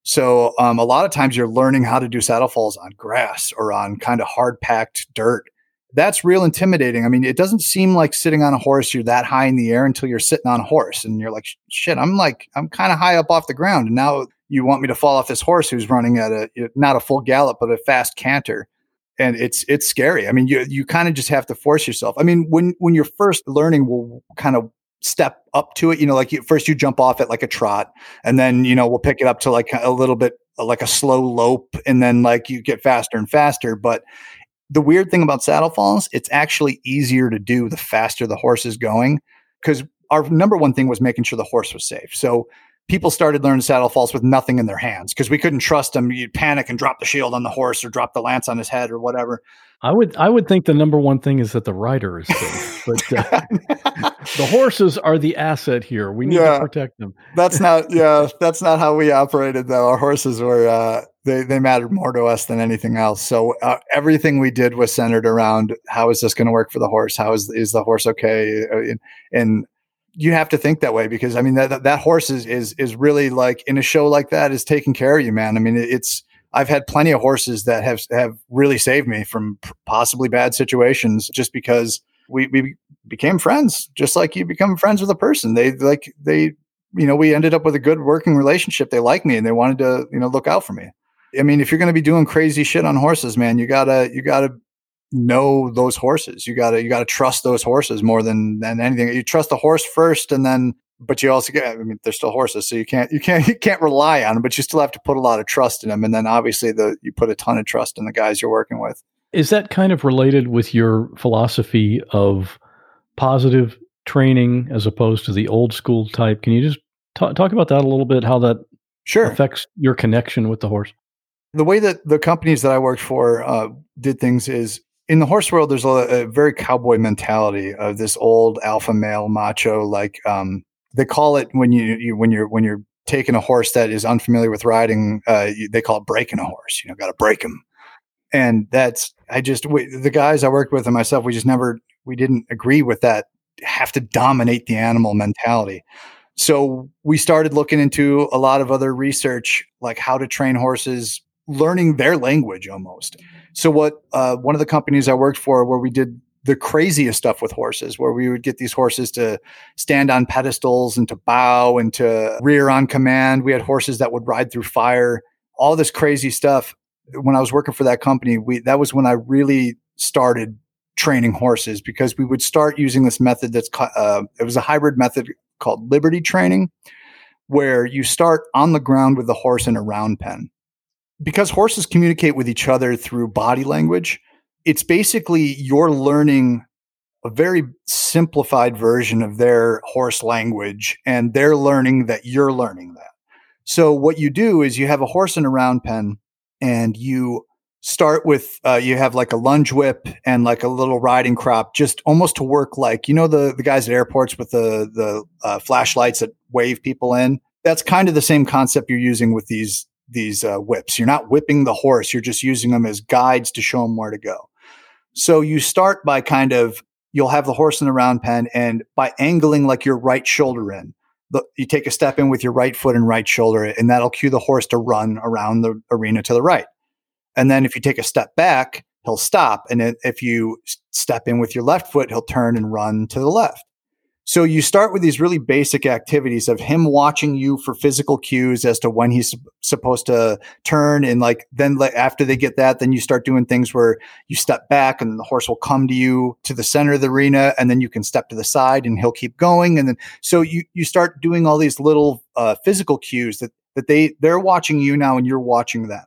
So um, a lot of times you're learning how to do saddle falls on grass or on kind of hard packed dirt. That's real intimidating. I mean, it doesn't seem like sitting on a horse, you're that high in the air until you're sitting on a horse and you're like, shit, I'm like, I'm kind of high up off the ground. And now you want me to fall off this horse who's running at a, not a full gallop, but a fast canter. And it's, it's scary. I mean, you, you kind of just have to force yourself. I mean, when, when you're first learning, we'll kind of step up to it, you know, like you, first you jump off it like a trot and then, you know, we'll pick it up to like a little bit like a slow lope and then like you get faster and faster. But the weird thing about saddle falls, it's actually easier to do the faster the horse is going because our number one thing was making sure the horse was safe. So people started learning saddle falls with nothing in their hands because we couldn't trust them. You'd panic and drop the shield on the horse or drop the lance on his head or whatever.
I would I would think the number one thing is that the rider is safe, but uh, the horses are the asset here. We need yeah, to protect them.
That's not yeah, that's not how we operated though. Our horses were uh, they they mattered more to us than anything else. So uh, everything we did was centered around how is this going to work for the horse? How is is the horse okay? And, and you have to think that way because I mean that that horse is is is really like in a show like that is taking care of you, man. I mean it's. I've had plenty of horses that have have really saved me from possibly bad situations just because we, we became friends, just like you become friends with a person. They like, they, you know, we ended up with a good working relationship. They like me and they wanted to, you know, look out for me. I mean, if you're going to be doing crazy shit on horses, man, you gotta, you gotta know those horses. You gotta, you gotta trust those horses more than, than anything. You trust the horse first and then, but you also get, I mean, they're still horses, so you can't, you can't, you can't rely on them, but you still have to put a lot of trust in them. And then obviously the, you put a ton of trust in the guys you're working with.
Is that kind of related with your philosophy of positive training as opposed to the old school type? Can you just t- talk about that a little bit, how that
sure
affects your connection with the horse?
The way that the companies that I worked for uh, did things is, in the horse world, there's a, a very cowboy mentality of this old alpha male macho, like, um, they call it when you, you when you're when you're taking a horse that is unfamiliar with riding, uh, you, they call it breaking a horse. You know, got to break him, and that's I just we, the guys I worked with and myself, we just never we didn't agree with that. Have to dominate the animal mentality. So we started looking into a lot of other research, like how to train horses, learning their language almost. So what uh, one of the companies I worked for, where we did the craziest stuff with horses, where we would get these horses to stand on pedestals and to bow and to rear on command. We had horses that would ride through fire, all this crazy stuff. When I was working for that company, we, that was when I really started training horses because we would start using this method that's uh, it was a hybrid method called Liberty training, where you start on the ground with the horse in a round pen. Because horses communicate with each other through body language, it's basically you're learning a very simplified version of their horse language, and they're learning that you're learning that. So what you do is you have a horse in a round pen, and you start with, uh, you have like a lunge whip and like a little riding crop, just almost to work like, you know, the, the guys at airports with the, the uh, flashlights that wave people in. That's kind of the same concept you're using with these, these uh, whips. You're not whipping the horse. You're just using them as guides to show them where to go. So you start by kind of, you'll have the horse in the round pen, and by angling like your right shoulder in, the, you take a step in with your right foot and right shoulder, and that'll cue the horse to run around the arena to the right. And then if you take a step back, he'll stop. And if you step in with your left foot, he'll turn and run to the left. So you start with these really basic activities of him watching you for physical cues as to when he's supposed to turn. And like, then like, after they get that, then you start doing things where you step back and the horse will come to you to the center of the arena, and then you can step to the side and he'll keep going. And then, so you, you start doing all these little uh, physical cues that, that they, they're watching you now and you're watching them.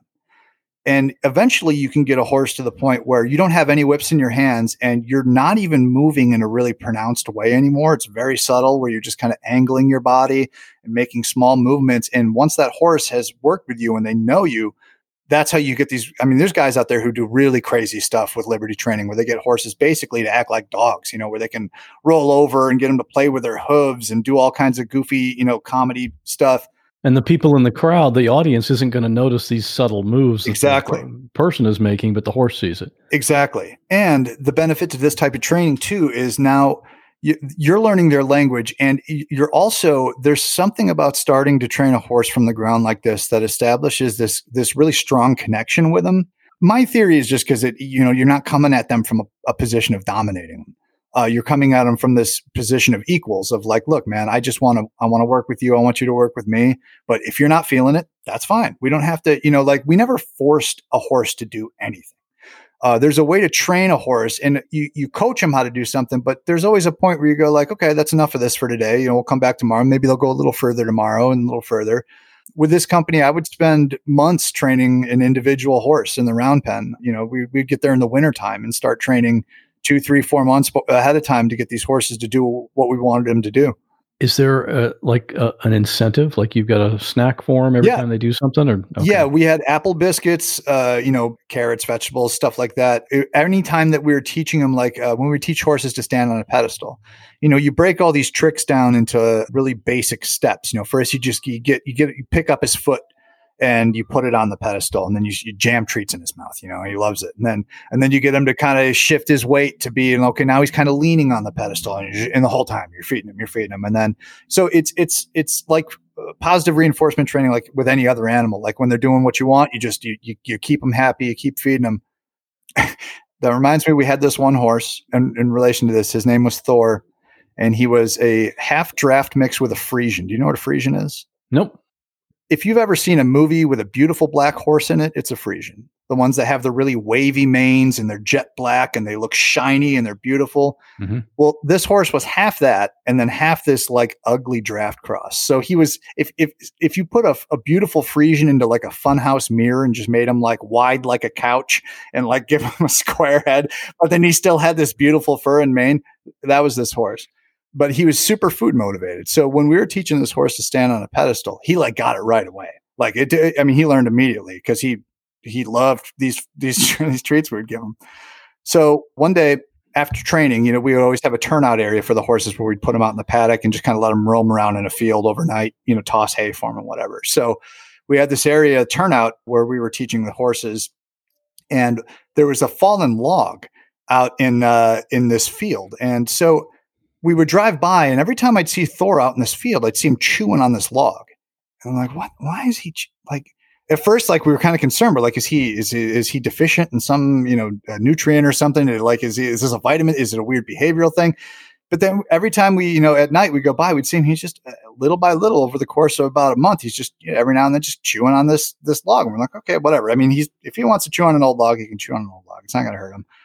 And eventually you can get a horse to the point where you don't have any whips in your hands and you're not even moving in a really pronounced way anymore. It's very subtle, where you're just kind of angling your body and making small movements. And once that horse has worked with you and they know you, that's how you get these. I mean, there's guys out there who do really crazy stuff with Liberty training, where they get horses basically to act like dogs, you know, where they can roll over and get them to play with their hooves and do all kinds of goofy, you know, comedy stuff.
And the people in the crowd, the audience isn't going to notice these subtle moves that
exactly.
the person is making, but the horse sees it.
Exactly. And the benefit to this type of training too is now you, you're learning their language, and you're also, there's something about starting to train a horse from the ground like this that establishes this, this really strong connection with them. My theory is just because it, you know, you're not coming at them from a, a position of dominating them. Uh, you're coming at them from this position of equals, of like, look, man, I just want to, I want to work with you. I want you to work with me. But if you're not feeling it, that's fine. We don't have to, you know, like we never forced a horse to do anything. Uh, there's a way to train a horse, and you, you coach them how to do something, but there's always a point where you go like, okay, that's enough of this for today. You know, we'll come back tomorrow. Maybe they'll go a little further tomorrow and a little further. With this company, I would spend months training an individual horse in the round pen. You know, we, we'd get there in the wintertime and start training two, three, four months ahead of time to get these horses to do what we wanted them to do.
Is there a, like a, an incentive? Like you've got a snack for them every
yeah.
time they do something? Or okay.
Yeah, we had apple biscuits, uh, you know, carrots, vegetables, stuff like that. Any time that we were teaching them, like uh, when we teach horses to stand on a pedestal, you know, you break all these tricks down into really basic steps. You know, first you just you get you get you pick up his foot and you put it on the pedestal, and then you, you jam treats in his mouth, you know, he loves it. And then, and then you get him to kind of shift his weight to be, and okay, now he's kind of leaning on the pedestal, and, and the whole time you're feeding him, you're feeding him. And then, so it's, it's, it's like positive reinforcement training, like with any other animal. Like when they're doing what you want, you just, you, you, you keep them happy, you keep feeding them. That reminds me, we had this one horse in, in relation to this. His name was Thor, and he was a half draft mix with a Frisian. Do you know what a Frisian is?
Nope.
If you've ever seen a movie with a beautiful black horse in it, it's a Frisian. The ones that have the really wavy manes and they're jet black and they look shiny and they're beautiful.
Mm-hmm.
Well, this horse was half that and then half this like ugly draft cross. So he was, if if if you put a, a beautiful Frisian into like a funhouse mirror and just made him like wide like a couch and like give him a square head, but then he still had this beautiful fur and mane, that was this horse. But he was super food motivated. So when we were teaching this horse to stand on a pedestal, he like got it right away. Like it, I mean, he learned immediately because he, he loved these, these, these treats we would give him. So one day after training, you know, we would always have a turnout area for the horses where we'd put them out in the paddock and just kind of let them roam around in a field overnight, you know, toss hay for them and whatever. So we had this area turnout where we were teaching the horses, and there was a fallen log out in, uh, in this field. And so we would drive by, and every time I'd see Thor out in this field, I'd see him chewing on this log. And I'm like, what, why is he ch-? like, at first, like we were kind of concerned, but like, is he, is he, is he deficient in some, you know, a nutrient or something? Like, is he, is this a vitamin? Is it a weird behavioral thing? But then every time we, you know, at night we go by, we'd see him, he's just uh, little by little over the course of about a month, he's just, you know, every now and then just chewing on this, this log. And we're like, okay, whatever. I mean, he's, if he wants to chew on an old log, he can chew on an old log. It's not going to hurt him.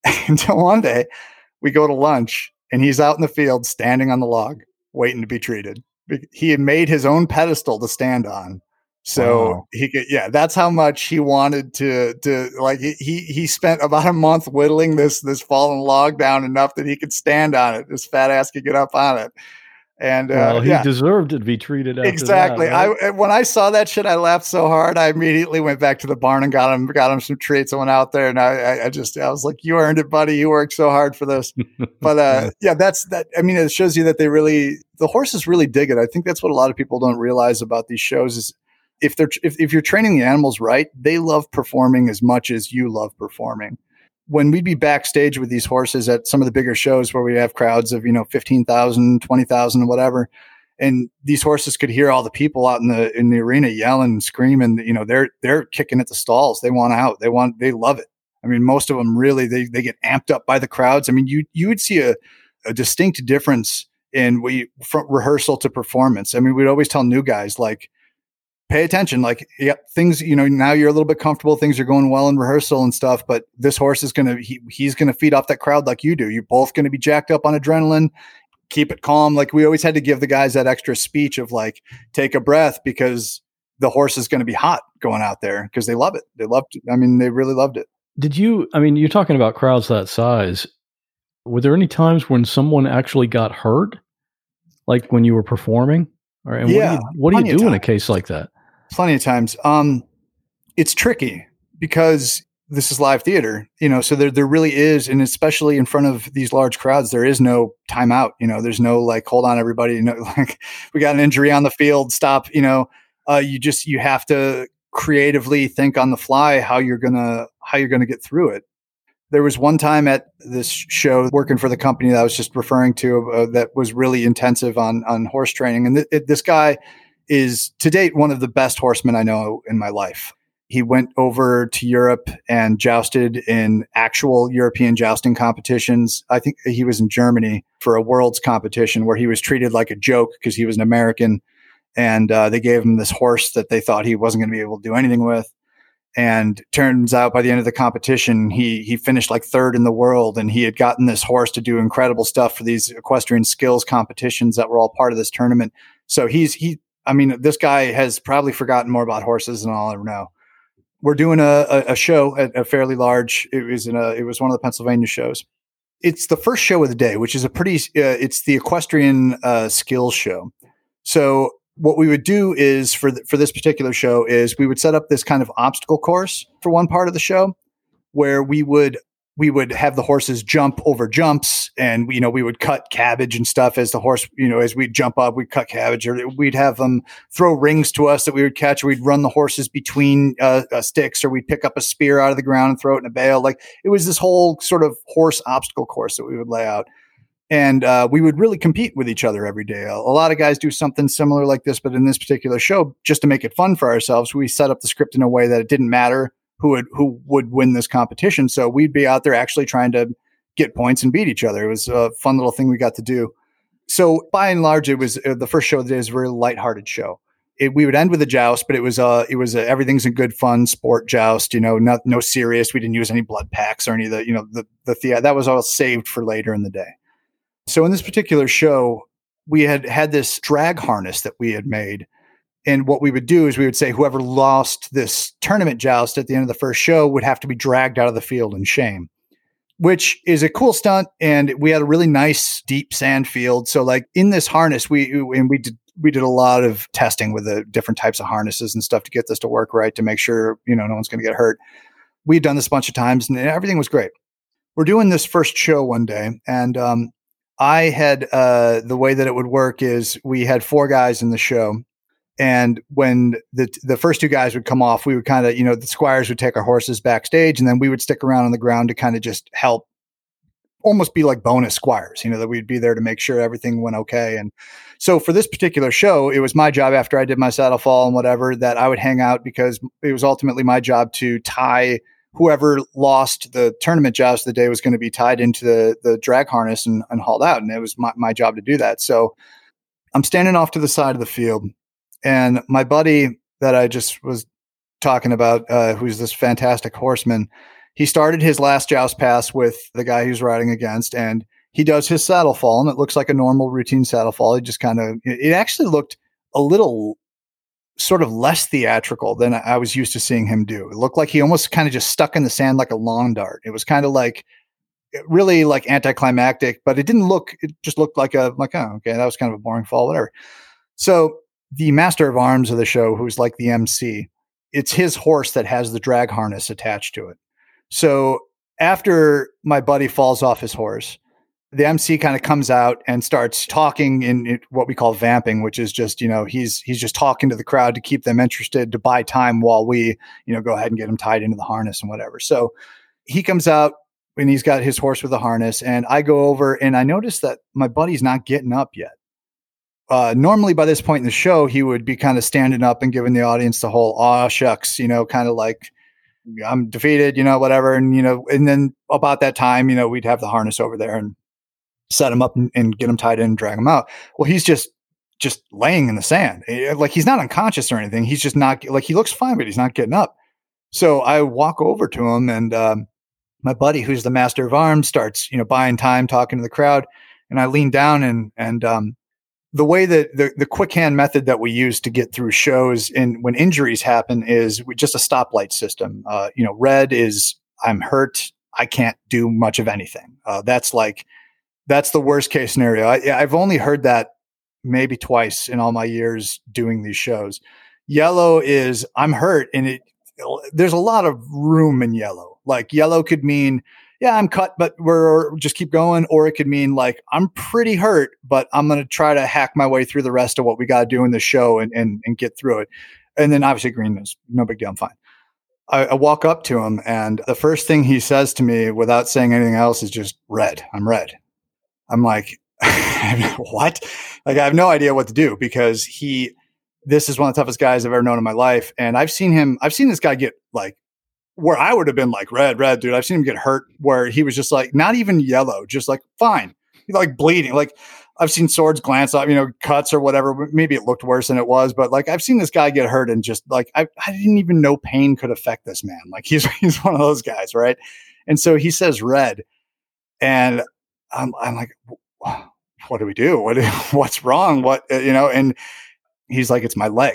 Until one day we go to lunch and he's out in the field standing on the log waiting to be treated. He had made his own pedestal to stand on. So wow. he could, yeah, that's how much he wanted to, to like, he, he spent about a month whittling this, this fallen log down enough that he could stand on it. His fat ass could get up on it. And, uh,
well, he
yeah.
deserved to be treated after
exactly.
that, right?
I, when I saw that shit, I laughed so hard. I immediately went back to the barn and got him, got him some treats. I went out there and I, I just, I was like, you earned it, buddy. You worked so hard for this. But, uh, yeah, that's that. I mean, it shows you that they really, the horses really dig it. I think that's what a lot of people don't realize about these shows is, If they're if, if you're training the animals right, they love performing as much as you love performing. When we'd be backstage with these horses at some of the bigger shows where we have crowds of, you know, fifteen thousand, twenty thousand, whatever, and these horses could hear all the people out in the in the arena yelling and screaming, you know, they're they're kicking at the stalls. They want out. They want they love it. I mean, most of them really they they get amped up by the crowds. I mean, you you would see a, a distinct difference in we from rehearsal to performance. I mean, we'd always tell new guys like, pay attention. Like, yeah, things, you know, now you're a little bit comfortable. Things are going well in rehearsal and stuff, but this horse is going to, he, he's going to feed off that crowd like you do. You're both going to be jacked up on adrenaline. Keep it calm. Like we always had to give the guys that extra speech of like, take a breath because the horse is going to be hot going out there because they love it. They loved it. I mean, they really loved it.
Did you, I mean, you're talking about crowds that size. Were there any times when someone actually got hurt? Like when you were performing? Or, and
yeah.
What do you, what do, you do in a case like that?
Plenty of times. Um, it's tricky because this is live theater, you know, so there, there really is. And especially in front of these large crowds, there is no timeout, you know, there's no like, hold on, everybody, you know, like we got an injury on the field, stop, you know, uh, you just, you have to creatively think on the fly how you're going to, how you're going to get through it. There was one time at this show working for the company that I was just referring to uh, that was really intensive on, on horse training. And th- it, this guy is to date one of the best horsemen I know in my life. He went over to Europe and jousted in actual European jousting competitions. I think he was in Germany for a world's competition where he was treated like a joke because he was an American. And uh, they gave him this horse that they thought he wasn't going to be able to do anything with. And turns out by the end of the competition, he he finished like third in the world. And he had gotten this horse to do incredible stuff for these equestrian skills competitions that were all part of this tournament. So he's, he, I mean, this guy has probably forgotten more about horses than I'll ever know. We're doing a, a, a show at a fairly large, it was in a, it was one of the Pennsylvania shows. It's the first show of the day, which is a pretty, uh, it's the equestrian uh, skills show. So what we would do is for th- for this particular show is we would set up this kind of obstacle course for one part of the show where we would we would have the horses jump over jumps and, you know, we would cut cabbage and stuff as the horse, you know, as we'd jump up, we'd cut cabbage, or we'd have them throw rings to us that we would catch, or we'd run the horses between uh, uh, sticks, or we'd pick up a spear out of the ground and throw it in a bale. Like it was this whole sort of horse obstacle course that we would lay out. And uh, we would really compete with each other every day. A, a lot of guys do something similar like this, but in this particular show, just to make it fun for ourselves, we set up the script in a way that it didn't matter who would who would win this competition. So we'd be out there actually trying to get points and beat each other. It was a fun little thing we got to do. So by and large, it was uh, the first show of the day was a very lighthearted show. It, we would end with a joust, but it was uh it was a, everything's a good fun sport joust. You know, not no serious. We didn't use any blood packs or any of the you know the the, the that was all saved for later in the day. So in this particular show, we had had this drag harness that we had made. And what we would do is we would say whoever lost this tournament joust at the end of the first show would have to be dragged out of the field in shame, which is a cool stunt. And we had a really nice deep sand field. So like in this harness, we and we did we did a lot of testing with the different types of harnesses and stuff to get this to work right, to make sure, you know, no one's going to get hurt. We'd done this a bunch of times and everything was great. We're doing this first show one day, and um, I had uh, the way that it would work is we had four guys in the show. And when the the first two guys would come off, we would kind of, you know, the squires would take our horses backstage, and then we would stick around on the ground to kind of just help, almost be like bonus squires, you know, that we'd be there to make sure everything went okay. And so for this particular show, it was my job after I did my saddle fall and whatever, that I would hang out, because it was ultimately my job to tie whoever lost the tournament joust of the day was going to be tied into the, the drag harness and, and hauled out. And it was my, my job to do that. So I'm standing off to the side of the field, and my buddy that I just was talking about, uh, who's this fantastic horseman, he started his last joust pass with the guy he was riding against, and he does his saddle fall, and it looks like a normal routine saddle fall. He just kind of, it actually looked a little sort of less theatrical than I was used to seeing him do. It looked like he almost kind of just stuck in the sand like a lawn dart. It was kind of like, really like anticlimactic, but it didn't look, it just looked like a, like, oh, okay, that was kind of a boring fall, whatever. So the master of arms of the show, who's like the M C, it's his horse that has the drag harness attached to it. So after my buddy falls off his horse, the M C kind of comes out and starts talking in, in what we call vamping, which is just, you know, he's, he's just talking to the crowd to keep them interested, to buy time while we, you know, go ahead and get him tied into the harness and whatever. So he comes out and he's got his horse with a harness, and I go over and I notice that my buddy's not getting up yet. Uh, normally by this point in the show, he would be kind of standing up and giving the audience the whole, aw shucks, you know, kind of like, I'm defeated, you know, whatever. And, you know, and then about that time, you know, we'd have the harness over there and set him up and, and get him tied in and drag him out. Well, he's just, just laying in the sand. Like, he's not unconscious or anything. He's just not, like, he looks fine, but he's not getting up. So I walk over to him, and um, my buddy, who's the master of arms, starts, you know, buying time, talking to the crowd. And I lean down and, and, um, the way that the, the quick hand method that we use to get through shows and when injuries happen is we just a stoplight system. Uh, you know, red is I'm hurt. I can't do much of anything. Uh, that's like, that's the worst case scenario. I, I've only heard that maybe twice in all my years doing these shows. Yellow is I'm hurt, and it, there's a lot of room in yellow. Like, yellow could mean, yeah, I'm cut, but we're just keep going. Or it could mean like, I'm pretty hurt, but I'm going to try to hack my way through the rest of what we got to do in the show and, and, and get through it. And then obviously green is no big deal. I'm fine. I, I walk up to him, and the first thing he says to me without saying anything else is just red. I'm red. I'm like, what? Like, I have no idea what to do, because he, this is one of the toughest guys I've ever known in my life. And I've seen him, I've seen this guy get like, where I would have been like, red, red, dude. I've seen him get hurt where he was just like, not even yellow, just like, fine. He's like bleeding. Like, I've seen swords glance up, you know, cuts or whatever. Maybe it looked worse than it was, but like, I've seen this guy get hurt and just like, I, I didn't even know pain could affect this man. Like, he's, he's one of those guys. Right. And so he says red, and I'm, I'm like, what do we do? What, what's wrong? What, you know, and he's like, it's my leg.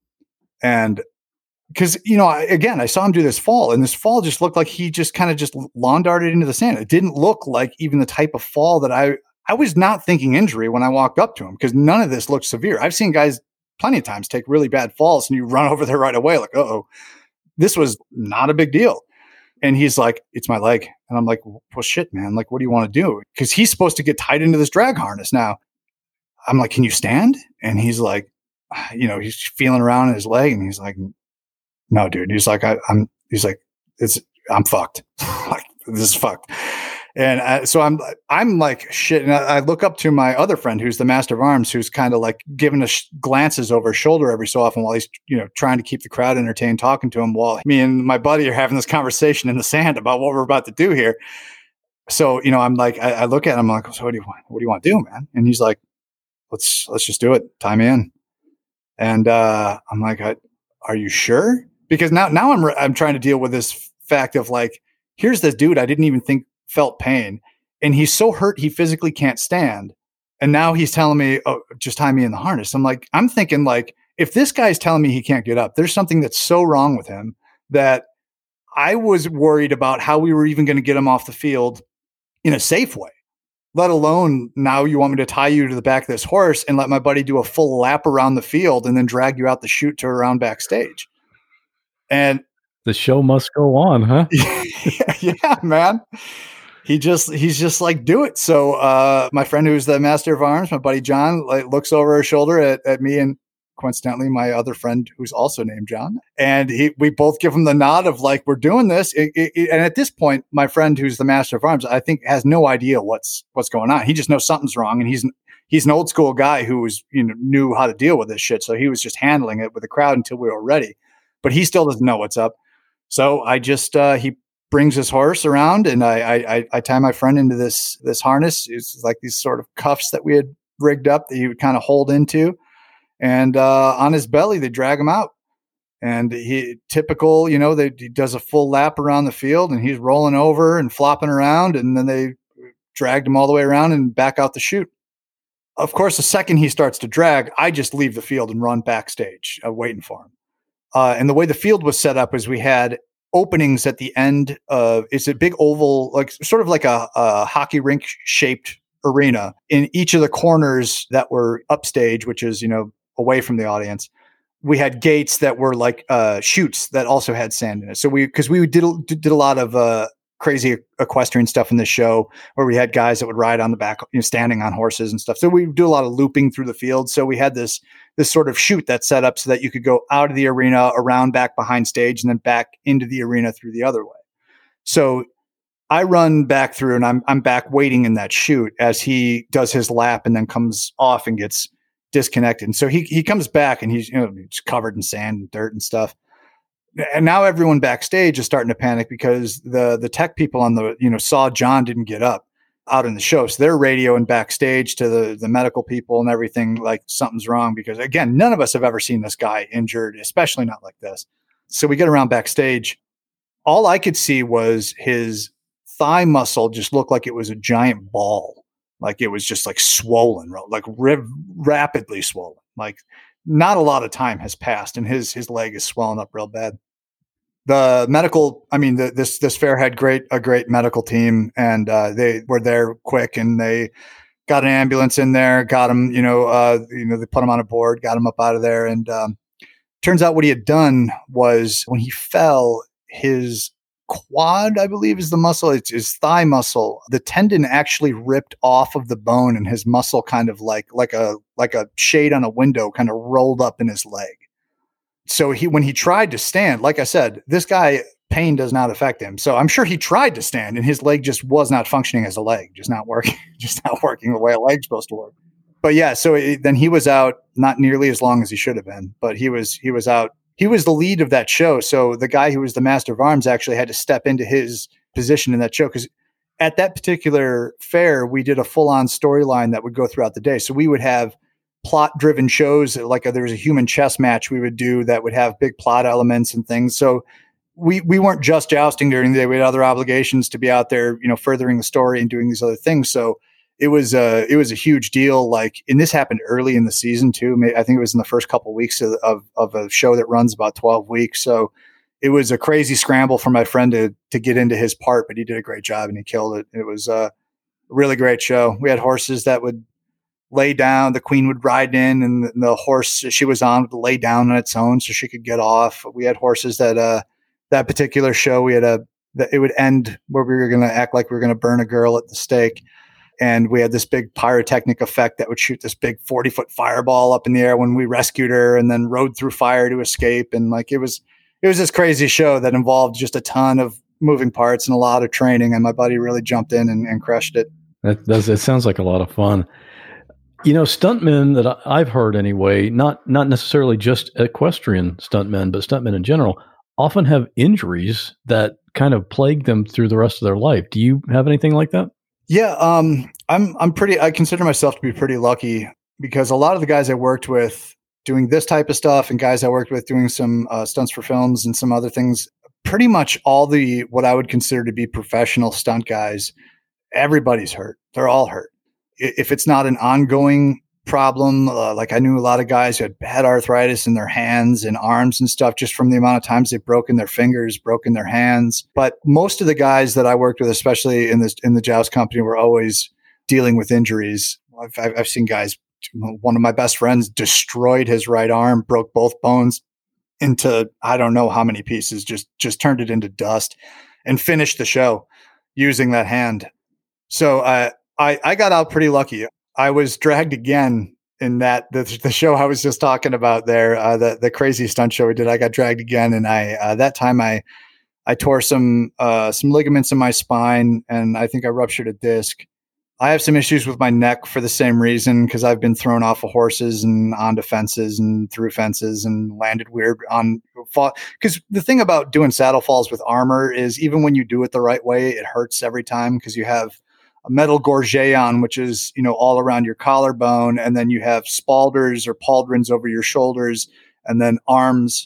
And because, you know, I, again, I saw him do this fall, and this fall just looked like he just kind of just lawn darted into the sand. It didn't look like even the type of fall that I, I was not thinking injury when I walked up to him, because none of this looked severe. I've seen guys plenty of times take really bad falls and you run over there right away. Like, uh-oh, this was not a big deal. And he's like, it's my leg. And I'm like, well, shit, man. Like, what do you want to do? Because he's supposed to get tied into this drag harness now. I'm like, can you stand? And he's like, you know, he's feeling around in his leg, and he's like, no, dude. He's like, I, I'm, he's like, it's, I'm fucked. Like, this is fucked. And I, so I'm, I'm like, shit. And I, I look up to my other friend, who's the master of arms, who's kind of like giving us glances over his shoulder every so often while he's, you know, trying to keep the crowd entertained, talking to him, while me and my buddy are having this conversation in the sand about what we're about to do here. So, you know, I'm like, I, I look at him, I'm like, so what do you want? What do you want to do, man? And he's like, let's, let's just do it. Tie me in. And uh, I'm like, I, are you sure? Because now, now I'm, I'm trying to deal with this fact of like, here's this dude I didn't even think felt pain, and he's so hurt he physically can't stand. And now he's telling me, oh, just tie me in the harness. I'm like, I'm thinking like, if this guy's telling me he can't get up, there's something that's so wrong with him that I was worried about how we were even going to get him off the field in a safe way, let alone now you want me to tie you to the back of this horse and let my buddy do a full lap around the field and then drag you out the chute to around backstage. And
the show must go on, huh?
Yeah, man. He just, he's just like, do it. So uh, my friend who's the master of arms, my buddy John, like, looks over his shoulder at, at me and coincidentally my other friend who's also named John. And he, we both give him the nod of like, we're doing this. It, it, it, and at this point, my friend who's the master of arms, I think has no idea what's, what's going on. He just knows something's wrong. And he's, he's an old school guy who was, you know, knew how to deal with this shit. So he was just handling it with the crowd until we were ready, but he still doesn't know what's up. So I just, uh, he brings his horse around, and I, I, I tie my friend into this, this harness. It's like these sort of cuffs that we had rigged up that he would kind of hold into. And, uh, on his belly, they drag him out. And he typical, you know, they, he does a full lap around the field and he's rolling over and flopping around. And then they dragged him all the way around and back out the chute. Of course, the second he starts to drag, I just leave the field and run backstage uh, waiting for him. Uh, and the way the field was set up is we had openings at the end of, it's a big oval, like sort of like a, a hockey rink shaped arena. In each of the corners that were upstage, which is, you know, away from the audience, we had gates that were like uh, chutes that also had sand in it. So we, because we did did a lot of uh, crazy equestrian stuff in this show, where we had guys that would ride on the back, you know, standing on horses and stuff. So we do a lot of looping through the field. So we had this this sort of chute that's set up so that you could go out of the arena, around back behind stage, and then back into the arena through the other way. So I run back through, and I'm I'm back waiting in that chute as he does his lap, and then comes off and gets disconnected. And so he he comes back and he's, you know, he's covered in sand and dirt and stuff. And now everyone backstage is starting to panic because the the tech people on the, you know, saw John didn't get up out in the show. So they're radioing backstage to the, the medical people and everything, like something's wrong, because again, none of us have ever seen this guy injured, especially not like this. So we get around backstage. All I could see was his thigh muscle just looked like it was a giant ball. Like it was just like swollen, like r- rapidly swollen. Like not a lot of time has passed and his, his leg is swelling up real bad. The medical, I mean, the, this, this fair had great, a great medical team, and uh, they were there quick, and they got an ambulance in there, got him, you know, uh, you know, they put him on a board, got him up out of there. And um, turns out what he had done was when he fell, his quad, I believe is the muscle, it's his thigh muscle, the tendon actually ripped off of the bone, and his muscle kind of like like a like a shade on a window kind of rolled up in his leg. So he, when he tried to stand, like I said, this guy, pain does not affect him. So I'm sure he tried to stand and his leg just was not functioning as a leg, just not working, just not working the way a leg's supposed to work. But yeah, so it, then he was out not nearly as long as he should have been, but he was, he was out. He was the lead of that show. So the guy who was the master of arms actually had to step into his position in that show, because at that particular fair, we did a full-on storyline that would go throughout the day. So we would have plot-driven shows, like a, there was a human chess match we would do that would have big plot elements and things. So we we weren't just jousting during the day. We had other obligations to be out there, you know, furthering the story and doing these other things. So it was a it was a huge deal. Like, and this happened early in the season too. I think it was in the first couple of weeks of, of of a show that runs about twelve weeks. So it was a crazy scramble for my friend to to get into his part, but he did a great job and he killed it. It was a really great show. We had horses that would lay down. The queen would ride in, and the, the horse she was on would lay down on its own so she could get off. We had horses that uh that particular show, we had a that it would end where we were going to act like we were going to burn a girl at the stake. And we had this big pyrotechnic effect that would shoot this big forty foot fireball up in the air when we rescued her, and then rode through fire to escape. And like, it was, it was this crazy show that involved just a ton of moving parts and a lot of training. And my buddy really jumped in and, and crushed it.
That does, it sounds like a lot of fun. You know, stuntmen that I've heard anyway, not, not necessarily just equestrian stuntmen, but stuntmen in general, often have injuries that kind of plague them through the rest of their life. Do you have anything like that?
Yeah, um, I'm I'm pretty. I consider myself to be pretty lucky, because a lot of the guys I worked with doing this type of stuff, and guys I worked with doing some uh, stunts for films and some other things, pretty much all the what I would consider to be professional stunt guys, everybody's hurt. They're all hurt. If it's not an ongoing problem, uh, like I knew a lot of guys who had bad arthritis in their hands and arms and stuff, just from the amount of times they've broken their fingers, broken their hands. But most of the guys that I worked with, especially in this in the joust company, were always dealing with injuries. I've, I've seen guys. One of my best friends destroyed his right arm, broke both bones into I don't know how many pieces, just just turned it into dust, and finished the show using that hand. So uh, I I got out pretty lucky. I was dragged again in that the, the show I was just talking about there, uh, the the crazy stunt show we did. I got dragged again, and I uh, that time I I tore some uh, some ligaments in my spine, and I think I ruptured a disc. I have some issues with my neck for the same reason, because I've been thrown off of horses and onto fences and through fences and landed weird on fall. Because the thing about doing saddle falls with armor is, even when you do it the right way, it hurts every time, because you have a metal gorget on, which is, you know, all around your collarbone. And then you have spalders or pauldrons over your shoulders, and then arms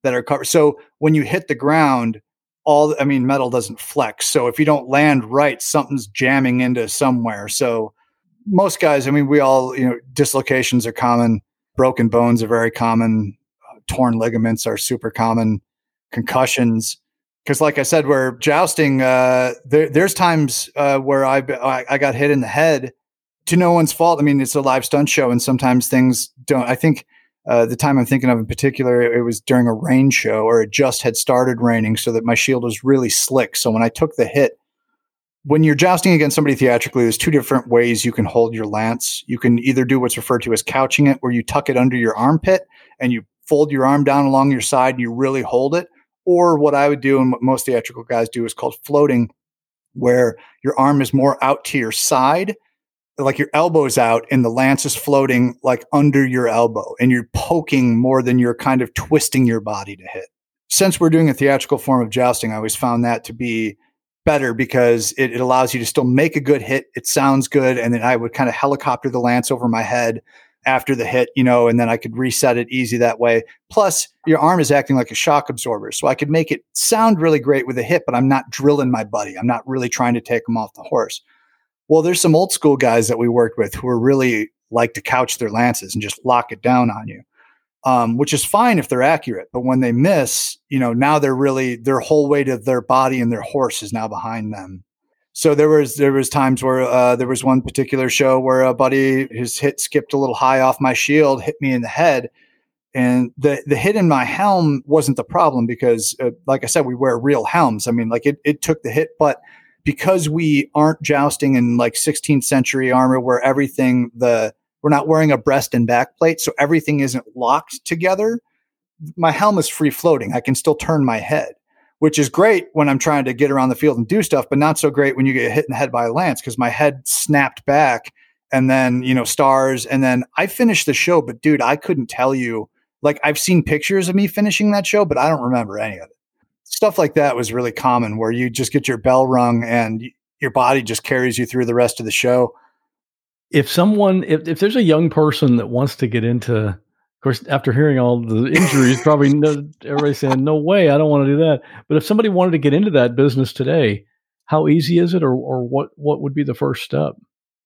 that are covered. So when you hit the ground, all, I mean, metal doesn't flex. So if you don't land right, something's jamming into somewhere. So most guys, I mean, we all, you know, dislocations are common. Broken bones are very common. Uh, torn ligaments are super common. Concussions. Because like I said, we're jousting. Uh, there, there's times uh, where I, I I got hit in the head to no one's fault. I mean, it's a live stunt show, and sometimes things don't. I think uh, the time I'm thinking of in particular, it, it was during a rain show, or it just had started raining, so that my shield was really slick. So when I took the hit, when you're jousting against somebody theatrically, there's two different ways you can hold your lance. You can either do what's referred to as couching it, where you tuck it under your armpit and you fold your arm down along your side and you really hold it. Or what I would do, and what most theatrical guys do, is called floating, where your arm is more out to your side, like your elbow's out, and the lance is floating like under your elbow, and you're poking more than you're kind of twisting your body to hit. Since we're doing a theatrical form of jousting, I always found that to be better because it, it allows you to still make a good hit. It sounds good. And then I would kind of helicopter the lance over my head after the hit, you know, and then I could reset it easy that way. Plus, your arm is acting like a shock absorber. So I could make it sound really great with a hit, but I'm not drilling my buddy. I'm not really trying to take him off the horse. Well, there's some old school guys that we worked with who are really like to couch their lances and just lock it down on you, um, which is fine if they're accurate. But when they miss, you know, now they're really, their whole weight of their body and their horse is now behind them. So there was there was times where uh, there was one particular show where a buddy, his hit skipped a little high off my shield, hit me in the head. And the the hit in my helm wasn't the problem because, uh, like I said, we wear real helms. I mean, like it it took the hit, but because we aren't jousting in like sixteenth century armor where everything, the we're not wearing a breast and back plate, so everything isn't locked together, my helm is free floating. I can still turn my head, which is great when I'm trying to get around the field and do stuff, but not so great when you get hit in the head by a lance because my head snapped back and then, you know, stars. And then I finished the show, but dude, I couldn't tell you, like I've seen pictures of me finishing that show, but I don't remember any of it. Stuff like that was really common where you just get your bell rung and your body just carries you through the rest of the show.
If someone, if, if there's a young person that wants to get into, of course, after hearing all the injuries, probably no, everybody's saying, no way, I don't want to do that. But if somebody wanted to get into that business today, how easy is it, or or what, what would be the first step?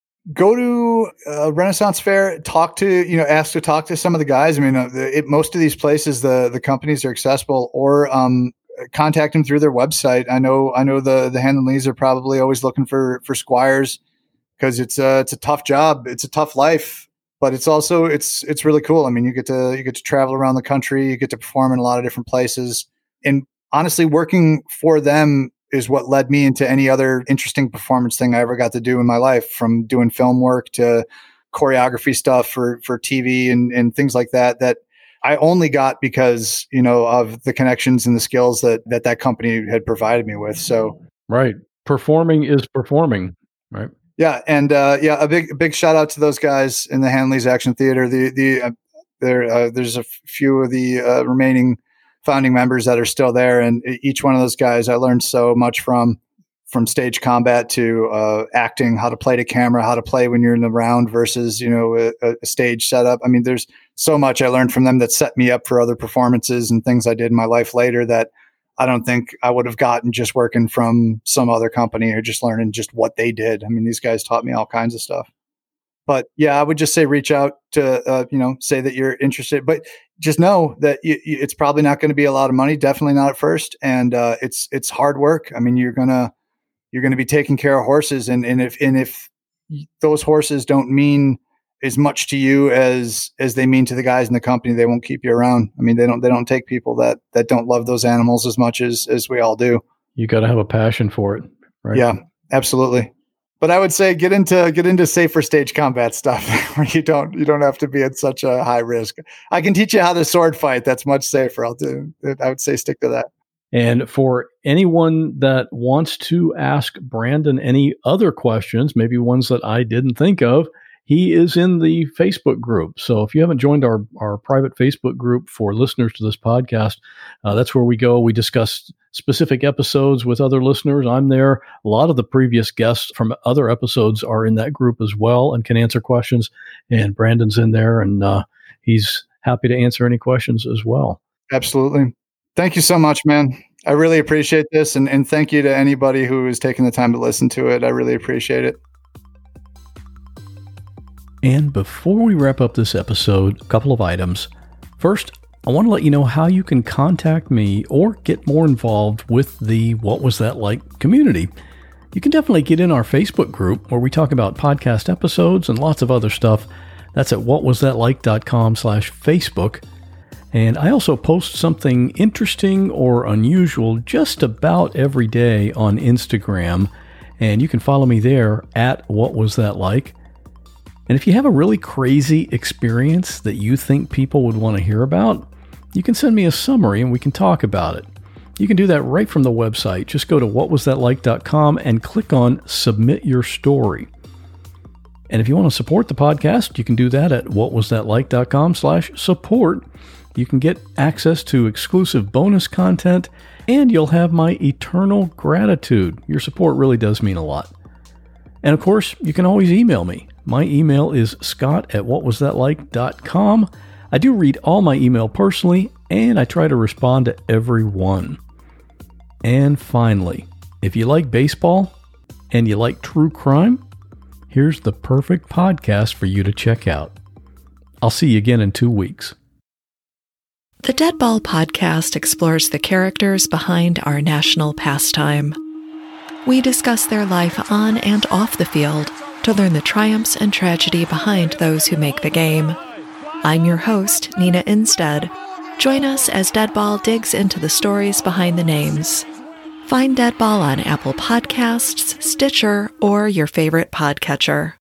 Go to a Renaissance Fair, talk to, you know, ask to talk to some of the guys. I mean, uh, the, it, most of these places, the the companies are accessible, or um, contact them through their website. I know, I know the the Hand and Lees are probably always looking for for squires because it's a it's a tough job, it's a tough life. But it's also, it's, it's really cool. I mean, you get to, you get to travel around the country, you get to perform in a lot of different places. And honestly, working for them is what led me into any other interesting performance thing I ever got to do in my life, from doing film work to choreography stuff for, for T V and, and things like that, that I only got because, you know, of the connections and the skills that, that that company had provided me with. So,
right. Performing is performing, right?
Yeah, and uh, yeah, a big big shout out to those guys in the Hand and Lees Action Theater. The the uh, there uh, there's a few of the uh, remaining founding members that are still there, and each one of those guys I learned so much from, from stage combat to uh, acting, how to play to camera, how to play when you're in the round versus, you know, a, a stage setup. I mean, there's so much I learned from them that set me up for other performances and things I did in my life later that I don't think I would have gotten just working from some other company or just learning just what they did. I mean, these guys taught me all kinds of stuff. But yeah, I would just say reach out to, uh, you know, say that you're interested, but just know that you, you, it's probably not going to be a lot of money. Definitely not at first. And uh, it's, it's hard work. I mean, you're going to, you're going to be taking care of horses. And, and if, and if those horses don't mean as much to you as, as they mean to the guys in the company, they won't keep you around. I mean, they don't, they don't take people that, that don't love those animals as much as, as we all do.
You got to have a passion for it, right?
Yeah, absolutely. But I would say get into, get into safer stage combat stuff where you don't, you don't have to be at such a high risk. I can teach you how to sword fight. That's much safer. I'll do, I would say stick to that.
And for anyone that wants to ask Brandon any other questions, maybe ones that I didn't think of, he is in the Facebook group. So if you haven't joined our, our private Facebook group for listeners to this podcast, uh, that's where we go. We discuss specific episodes with other listeners. I'm there. A lot of the previous guests from other episodes are in that group as well and can answer questions. And Brandon's in there, and uh, he's happy to answer any questions as well.
Absolutely. Thank you so much, man. I really appreciate this. And, and thank you to anybody who is taking the time to listen to it. I really appreciate it.
And before we wrap up this episode, a couple of items. First, I want to let you know how you can contact me or get more involved with the What Was That Like community. You can definitely get in our Facebook group where we talk about podcast episodes and lots of other stuff. That's at whatwasthatlike.com slash Facebook. And I also post something interesting or unusual just about every day on Instagram. And you can follow me there at What Was That Like. And if you have a really crazy experience that you think people would want to hear about, you can send me a summary and we can talk about it. You can do that right from the website. Just go to what was that like dot com and click on Submit Your Story. And if you want to support the podcast, you can do that at whatwasthatlike.com slash support. You can get access to exclusive bonus content, and you'll have my eternal gratitude. Your support really does mean a lot. And of course, you can always email me. My email is scott at whatwasthatlike dot com. I do read all my email personally, and I try to respond to every one. And finally, if you like baseball and you like true crime, here's the perfect podcast for you to check out. I'll see you again in two weeks.
The Deadball podcast explores the characters behind our national pastime. We discuss their life on and off the field to learn the triumphs and tragedy behind those who make the game. I'm your host, Nina Instead. Join us as Deadball digs into the stories behind the names. Find Deadball on Apple Podcasts, Stitcher, or your favorite podcatcher.